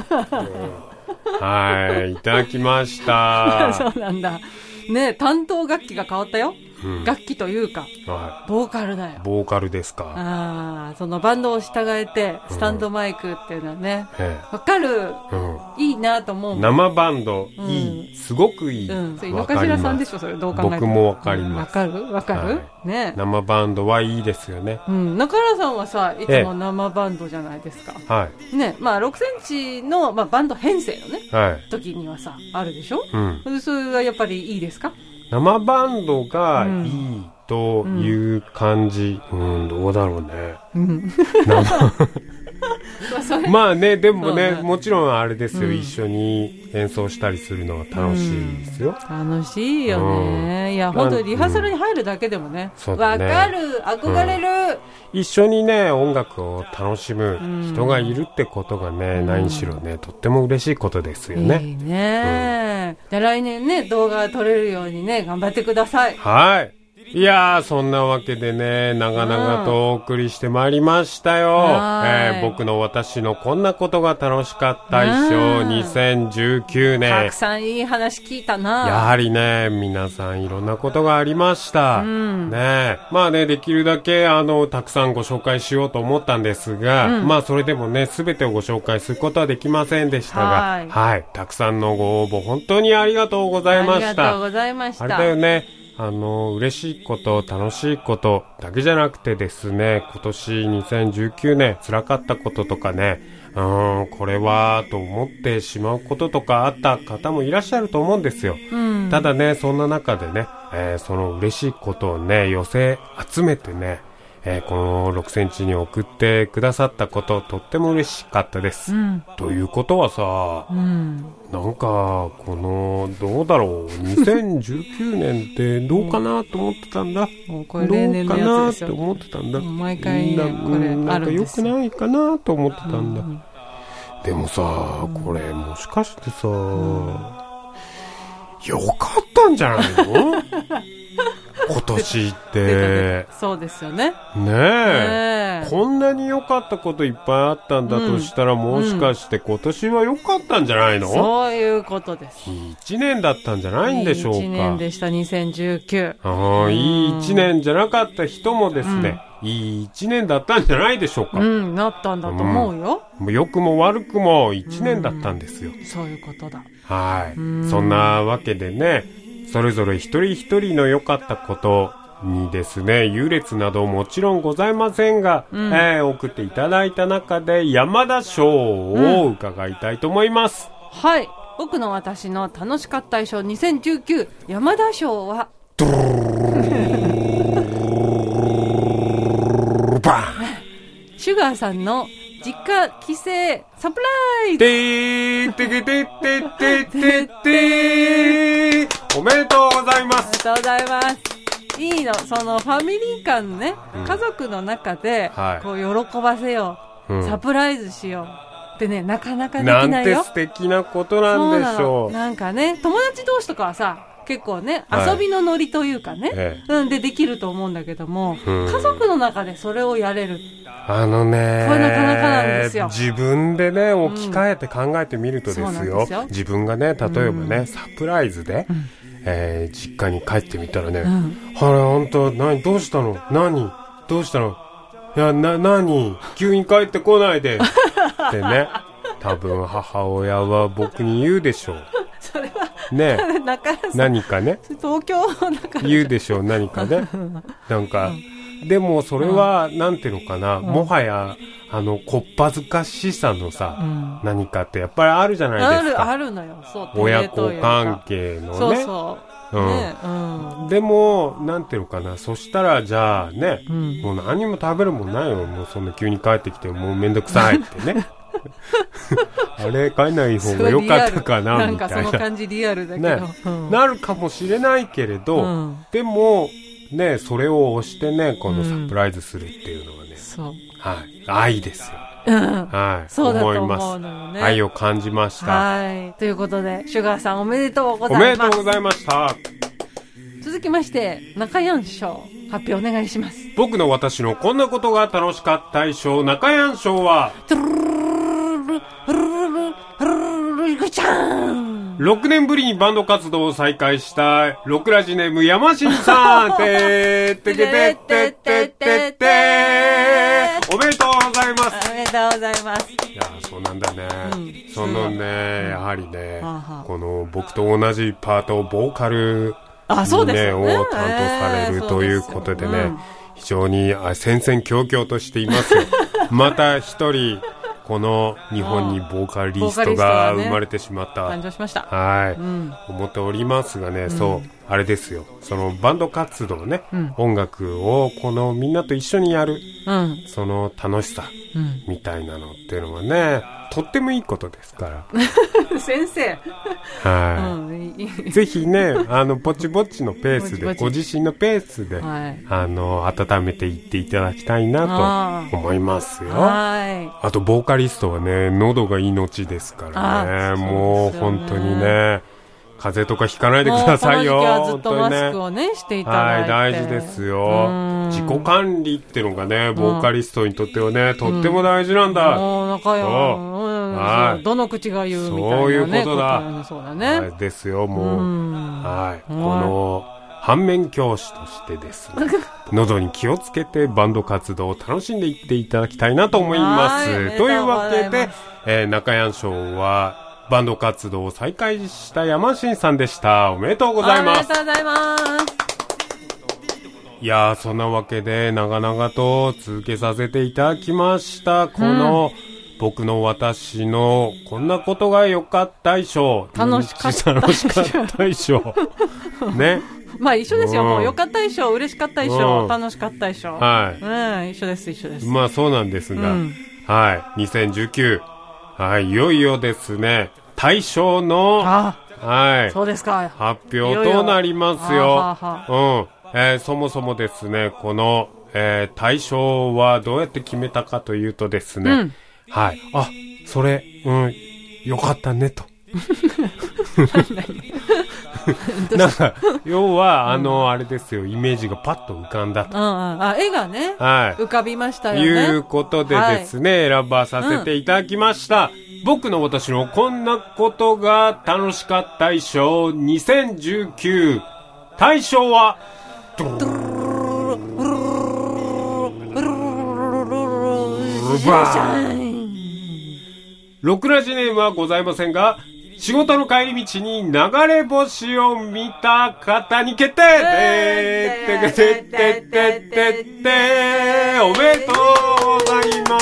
はい、いただきました。 そうなんだね。担当楽器が変わったよ。楽器というか、ボーカルだよ。 ボーカルですか。 そのバンドを従えてスタンドマイクっていうのはね、わかる、いいなと思う。 生バンドいい、すごくいい。井の頭さんでしょ、それ。どう考えても僕もわかります。 わかるね。 生バンドはいいですよね。 中原さんはさ、いつも生バンドじゃないですか。ね、まあ6センチのバンド編成のね、時にはさあるでしょ。それはやっぱりいいですか。 生バンドがいいという感じ、どうだろうね。 まあね、でもね、もちろんあれですよ、一緒に演奏したりするのは楽しいですよ。 楽しいよね。いや、本当にリハーサルに入るだけでもね、わかる、憧れる。 一緒にね、音楽を楽しむ人がいるってことがね、何しろね、とっても嬉しいことですよね。 いいね。じゃあ来年ね、動画撮れるようにね、頑張ってください。 はい。いやー、そんなわけでね、長々とお送りしてまいりましたよ。僕の私のこんなことが楽しかった一生2019年。 たくさんいい話聞いたな。 やはりね、皆さんいろんなことがありました。ね、まあね、できるだけたくさんご紹介しようと思ったんですが、まあそれでもね、すべてをご紹介することはできませんでしたが、はい、たくさんのご応募本当にありがとうございました。 ありがとうございました。 あれだよね。嬉しいこと、楽しいことだけじゃなくてですね、今年2019年辛かったこととかね、これはと思ってしまうこととかあった方もいらっしゃると思うんですよ。ただね、そんな中でね、その嬉しいことをね、寄せ集めてね、この6センチに送ってくださったこと、とっても嬉しかったです。ということはさ、なんか、どうだろう、2019年ってどうかなと思ってたんだ。 これ例年のやつですよ。 どうかなって思ってたんだ。 毎回これあるんですよ。 なんか良くないかなと思ってたんだ。でもさ、これもしかしてさ、よかったんじゃないの今年ってそうですよね。 ねえ、こんなに良かったこといっぱいあったんだとしたら、もしかして今年は良かったんじゃないの？ そういうことです。 いい1年だったんじゃないんでしょうか。いい 1年でした、 い 2019。 い1年じゃなかった人もですね、いい1年だったんじゃないでしょうか。 なったんだと思うよ。 良くも悪くも1年だったんですよ。 そういうことだ。 はい。そんなわけでね、それぞれ一人一人の良かったことにですね、優劣などもちろんございませんが、送っていただいた中で山田賞を伺いたいと思います。 はい。僕の私の楽しかった賞2019山田賞はシュガーさんの実家帰省サプライズ。 おめでとうございます。 おめでとうございます。いいの、そのファミリー間ね、家族の中でこう喜ばせよう、サプライズしようってね、なかなかできないよ。 なんて素敵なことなんでしょう。 なんかね、友達同士とかはさ、結構ね、遊びのノリというかね、でできると思うんだけども、家族の中でそれをやれる。これなかなかなんですよ。 自分でね、置き換えて考えてみるとですよ、自分がね、例えばね、サプライズで、実家に帰ってみたらね、あれ、あんた、どうしたの？どうしたの？いや、急に帰ってこないでってね、多分母親は僕に言うでしょう。 それはね、何かね、 東京言うでしょう、何かね。なんか、でもそれは、なんていうのかな、もはや、こっぱずかしさのさ、何かってやっぱりあるじゃないですか。 あるのよ。そう。 親子関係のね。でも、なんていうのかな、そしたら、じゃあね、もう何も食べるもんないよ。もうそんな急に帰ってきて、もうめんどくさいってね。あれ、帰んない方が良かったかな、みたいな。 なんかその感じリアルだけど。 なるかもしれないけれど、でも、ね、それを押してね、このサプライズするっていうのはね、はい、愛ですよ。はい、 そうだと思うのよね。 愛を感じました。 はい。ということで、シュガーさんおめでとうございます。 おめでとうございました。 続きまして、中やん賞、発表お願いします。 僕の私のこんなことが楽しかった賞、中やん賞は、6年ぶりにバンド活動を再開したロクラジネーム山新さん。おめでとうございます。 おめでとうございます。 いや、そうなんだね。そのね、やはりね、この僕と同じパート、ボーカルにね、を担当されるということでね、非常に戦々恐々としていますよ。また一人、この日本にボーカリストが生まれてしまった。 誕生しました。 はい。思っておりますがね、そう、あれですよ。そのバンド活動ね、音楽をこのみんなと一緒にやる、その楽しさ、 みたいなのっていうのはね、とってもいいことですから先生はい、ぜひねぼちぼちのペースでご自身のペースで、温めていっていただきたいなと思いますよ。あとボーカリストはね、喉が命ですからね、もう本当にね、風邪とかひかないでくださいよ。 この時期はずっとマスクをねしていただいて、 大事ですよ。自己管理っていうのがね、ボーカリストにとってはね、とっても大事なんだ。 どの口が言うみたいなね。 そういうことだ。 そうだね。 ですよ、もう。この反面教師としてですね、喉に気をつけてバンド活動を楽しんでいっていただきたいなと思います。というわけで、中山賞はバンド活動を再開した山新さんでした。おめでとうございます。 ありがとうございます。 いやー、そんなわけで長々と続けさせていただきました。この、僕の私のこんなことが良かった衣装、 楽しかった衣装ね。 まあ一緒ですよ。もう良かった衣装、嬉しかった衣装、楽しかった衣装。 はい。 一緒です。 まあそうなんですが、はい。2019、はい、いよいよですね、大賞の、 そうですか。 発表となりますよ。そもそもですね、この、大賞はどうやって決めたかというとですね、はい。それ、よかったねと。なんか要はあれですよ、イメージがパッと浮かんだと、 絵がね、浮かびましたよね。 いうことでですね、選ばさせていただきました。僕の私のこんなことが楽しかった衣装2019、大賞はろくな字ネームはございませんが、仕事の帰り道に流れ星を見た方に決定おめでとうございます。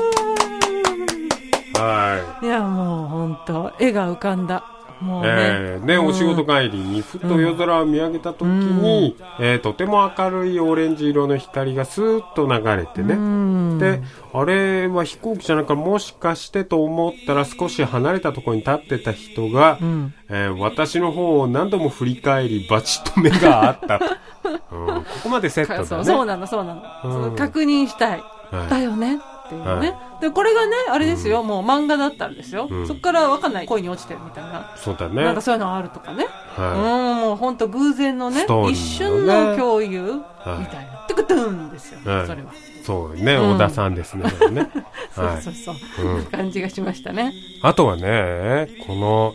いや、もう本当絵が浮かんだ。もうね、 お仕事帰りにふと夜空を見上げた時に、とても明るいオレンジ色の光がスーッと流れてね、で、あれは飛行機じゃなくて、もしかしてと思ったら少し離れたところに立ってた人が、私の方を何度も振り返りバチッと目があったここまでセットだね。 そうなの、確認したい、だよねっていうね、でこれがね、あれですよ、もう漫画だったんですよ、そこから分かんない恋に落ちてるみたいな、 そうだね、 なんかそういうのがあるとかね、もう本当偶然のね、一瞬の共有みたいな、トゥクトゥンですよ、それは。 そうね、小田さんですね。 そう感じがしましたね。 あとはね、この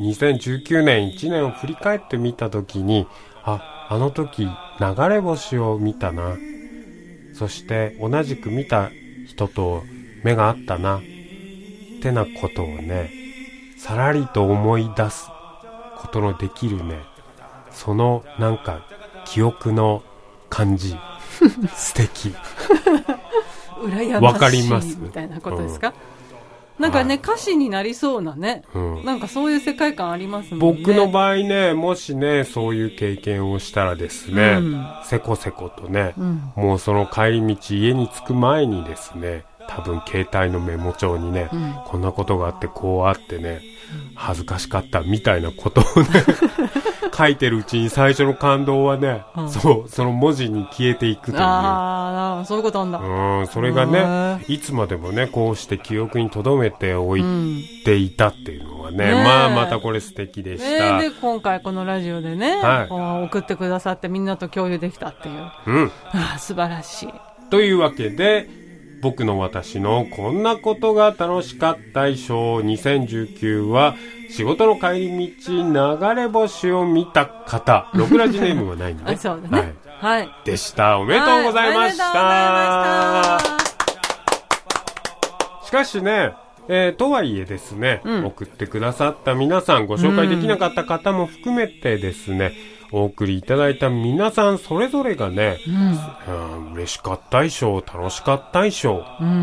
2019年1年を振り返ってみたときに、あの時流れ星を見たな、そして同じく見た人と目が合ったなってなことをね、さらりと思い出すことのできるね、そのなんか記憶の感じ素敵羨ましいみたいなことですか、なんかね、歌詞になりそうなね、なんかそういう世界観ありますもんね。 僕の場合ね、もしね、そういう経験をしたらですね、せこせことね、もうその帰り道家に着く前にですね、多分携帯のメモ帳にね、こんなことがあってこうあってね、恥ずかしかったみたいなことをね書いてるうちに最初の感動はね、その文字に消えていくという。 そういうことなんだ。 それがね、いつまでもね、こうして記憶に留めておいていたっていうのはね、またこれ素敵でした。 で、今回このラジオでね、送ってくださってみんなと共有できたっていう。素晴らしい。 というわけで、僕の私のこんなことが楽しかった衣装2019は、仕事の帰り道流れ星を見た方、ろくな字ネームはないんでね。 そうだね。 でした。おめでとうございました。しかしね、とはいえですね、送ってくださった皆さん、ご紹介できなかった方も含めてですね、お送りいただいた皆さんそれぞれがね、嬉しかった衣装、楽しかった衣装、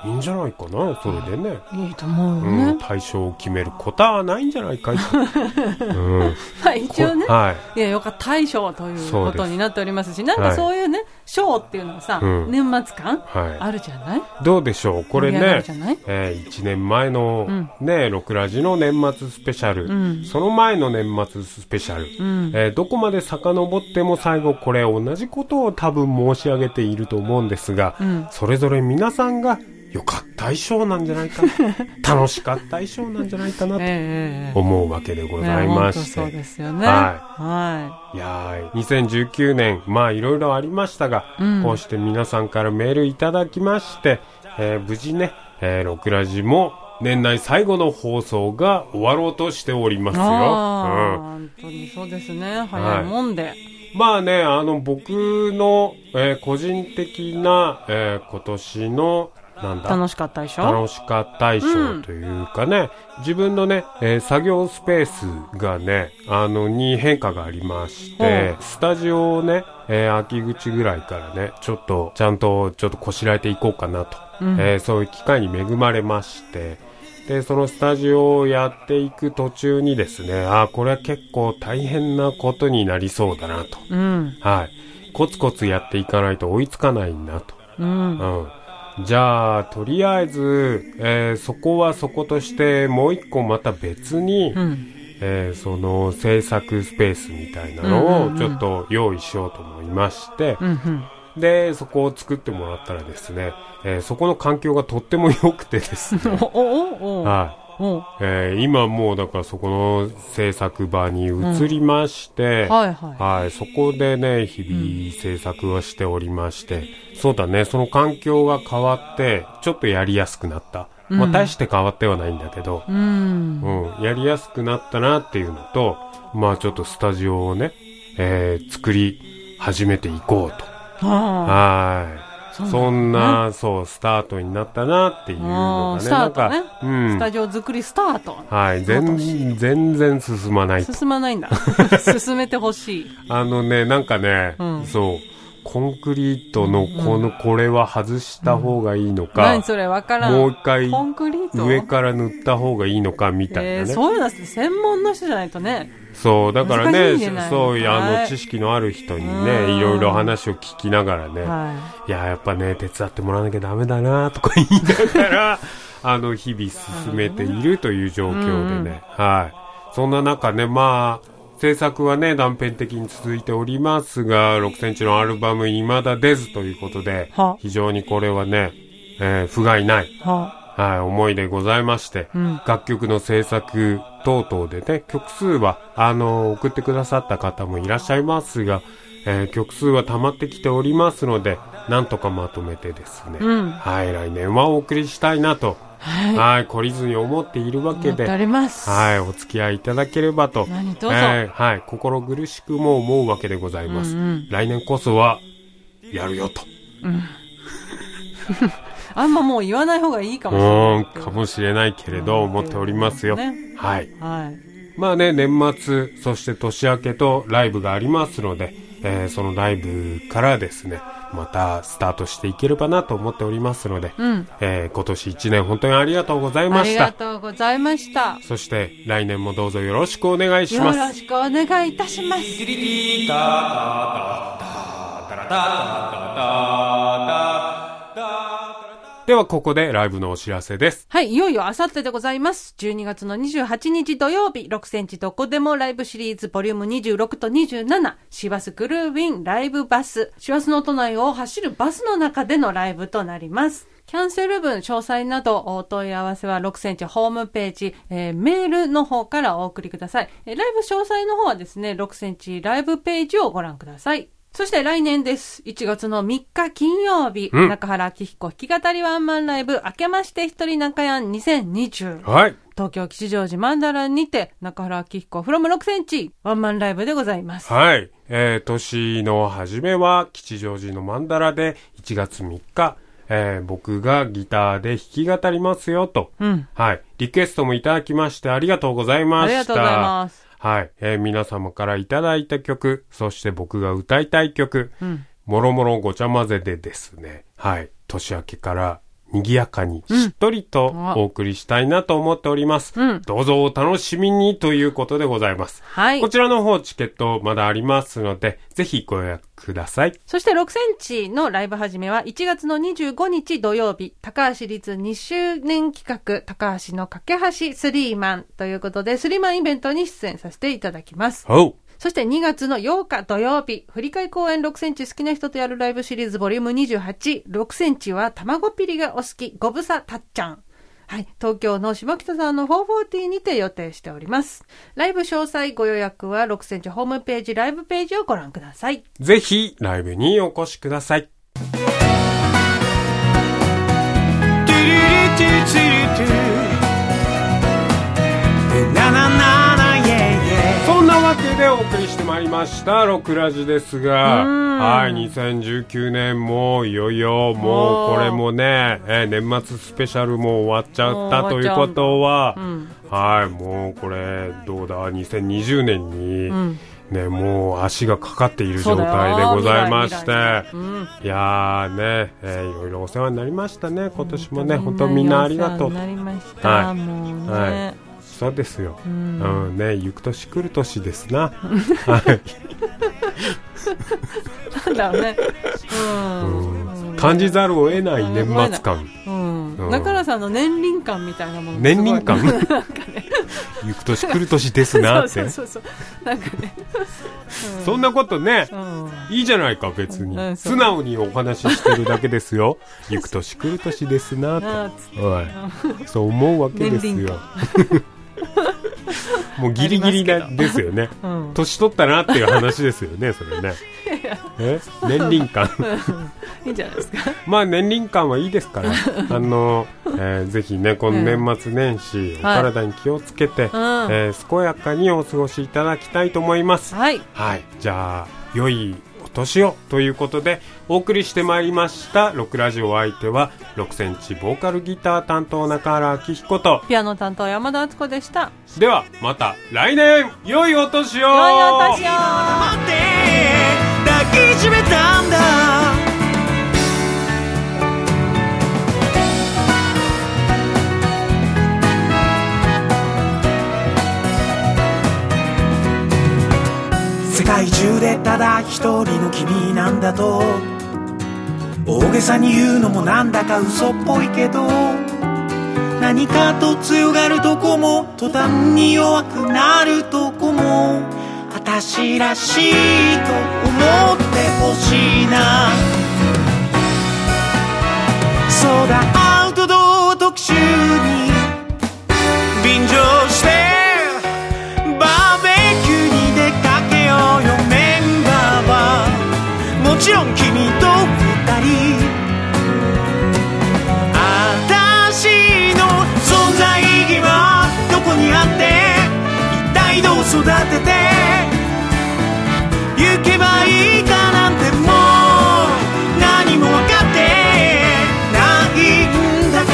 いいんじゃないかな、それでね。 いいと思うよね。 対象を決めることはないんじゃないかいと。 まあ一応ね、いや、よかった大賞ということになっておりますし、なんかそういうね、賞っていうのはさ、年末感あるじゃない？ どうでしょう、これね、1年前のね、6ラジの年末スペシャル、その前の年末スペシャル、どこまで遡っても最後これ同じことを多分申し上げていると思うんですが、それぞれ皆さんがよかった衣装なんじゃないかな楽しかった衣装なんじゃないかなと思うわけでございまして、 そうですよね。 いや2019年まあいろいろありましたが、こうして皆さんからメールいただきまして、無事ね、6ラジも年内最後の放送が終わろうとしておりますよ。 本当にそうですね、早いもんで。 まあね、僕の、個人的な、今年の楽しかった衣装というかね、自分のね、作業スペースがね、に変化がありまして、スタジオをね、秋口ぐらいからね、ちゃんとこしらえていこうかなと、そういう機会に恵まれまして、で、そのスタジオをやっていく途中にですね、これは結構大変なことになりそうだなと。コツコツやっていかないと追いつかないなと。じゃあ、とりあえず、そこはそことしてもう一個また別に、その制作スペースみたいなのをちょっと用意しようと思いまして、で、そこを作ってもらったらですね、そこの環境がとっても良くてですね。今もうだからそこの制作場に移りまして、そこでね、日々制作をしておりまして、そうだね、その環境が変わって、ちょっとやりやすくなった。まあ大して変わってはないんだけど、やりやすくなったなっていうのと、まあちょっとスタジオをね、作り始めていこうと。そんな、スタートになったなっていうのがね。 スタートね。スタジオ作りスタート。 全然進まない。 進まないんだ。進めてほしい。 なんかね、コンクリートのこれは外した方がいいのか、 何それわからん。 もう一回コンクリート上から塗った方がいいのかみたいなね。 そういうのって専門の人じゃないとね。 そう、だからね、そういう知識のある人にね、いろいろ話を聞きながらね、やっぱね、手伝ってもらわなきゃダメだなとか言いながら、日々進めているという状況でね、そんな中ね、まあ、制作はね、断片的に続いておりますが、6センチのアルバム未だ出ずということで、非常にこれはね、不甲斐ない、思いでございまして、楽曲の制作等々でね、曲数は、送ってくださった方もいらっしゃいますが、曲数は溜まってきておりますので、なんとかまとめてですね、来年はお送りしたいなと、懲りずに思っているわけで、お付き合いいただければと、心苦しくも思うわけでございます。来年こそは、やるよと。 あんまもう言わない方がいいかもしれない。 かもしれないけれど、思っておりますよ。まあね、年末、そして年明けとライブがありますので、そのライブからですね、またスタートしていければなと思っておりますので、今年1年本当にありがとうございました。 ありがとうございました。 そして来年もどうぞよろしくお願いします。 よろしくお願いいたします。 ではここでライブのお知らせです。 はい、いよいよあさってでございます。12月の28日土曜日、6センチどこでもライブシリーズボリューム26と27、師走クルーウィンライブバス。師走の都内を走るバスの中でのライブとなります。キャンセル分、詳細などお問い合わせは6センチホームページ、メールの方からお送りください。ライブ詳細の方はですね、6センチライブページをご覧ください。そして来年です。1月の3日金曜日、中原明彦弾き語りワンマンライブ、明けまして一人中やん2020。東京吉祥寺マンダラにて、中原明彦 from 6センチワンマンライブでございます。 年の初めは吉祥寺のマンダラで1月3日、僕がギターで弾き語りますよと、リクエストもいただきましてありがとうございました。ありがとうございます。皆様からいただいた曲、そして僕が歌いたい曲、もろもろごちゃ混ぜでですね、年明けから賑やかにしっとりとお送りしたいなと思っております。どうぞお楽しみにということでございます。 はい。 こちらの方チケットまだありますので、ぜひご予約ください。 そして6センチのライブ始めは1月の25日土曜日、高橋立2周年企画、高橋の架け橋スリーマンということで、スリーマンイベントに出演させていただきます。そして2月の8日土曜日、振り替え公演6センチ好きな人とやるライブシリーズボリューム28、6センチは卵ピリがお好き、ごぶさたっちゃん。はい、東京の下北沢の440にて予定しております。ライブ詳細ご予約は6センチホームページ、ライブページをご覧ください。 ぜひライブにお越しください。そんなわけでお送りしてまいりましたロクラジですが、はい、2019年もいよいよもうこれもね、年末スペシャルも終わっちゃったということは、はい、もうこれどうだ2020年に、ね、もう足がかかっている状態でございまして、いやーね、いろいろお世話になりましたね。今年もね、本当みんなありがとう。 なりました、 はい、 もうね、 はい、そうですよ。ね、行く年来る年ですな。 なんだろうね。 感じざるを得ない年末感。 中原さんの年輪感みたいなもの。 年輪感。行く年来る年ですなって。 そうなんかね。 そんなことね、いいじゃないか別に。素直にお話ししてるだけですよ。行く年来る年ですなと。そう思うわけですよ。もうギリギリですよね。年取ったなっていう話ですよね、それね。年輪感。 いいんじゃないですか。 まあ年輪感はいいですから、ぜひね、この年末年始、お体に気をつけて、健やかにお過ごしいただきたいと思います。はい。じゃあ、良いお年をということで、お送りしてまいりましたロクラジオ。お相手は6センチボーカルギター担当中原明彦とピアノ担当山田敦子でした。 ではまた来年良いお年を。 良いお年を。 抱きしめたんだ。世界中でただ一人の君なんだと大げさに言うのもなんだか嘘っぽいけど、何かと強がるとこも途端に弱くなるとこも私らしいと思ってほしいな。そうだ、アウトドア特集に便乗してバーベキューに出かけようよ。メンバーはもちろん君と二人、私の存在意義はどこにあって、一体どう育てて行けばいいかなんてもう何も分かってないんだから。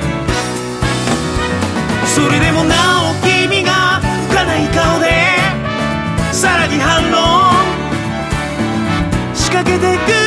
それでもなお君が浮かない顔でさらに反論仕掛けてく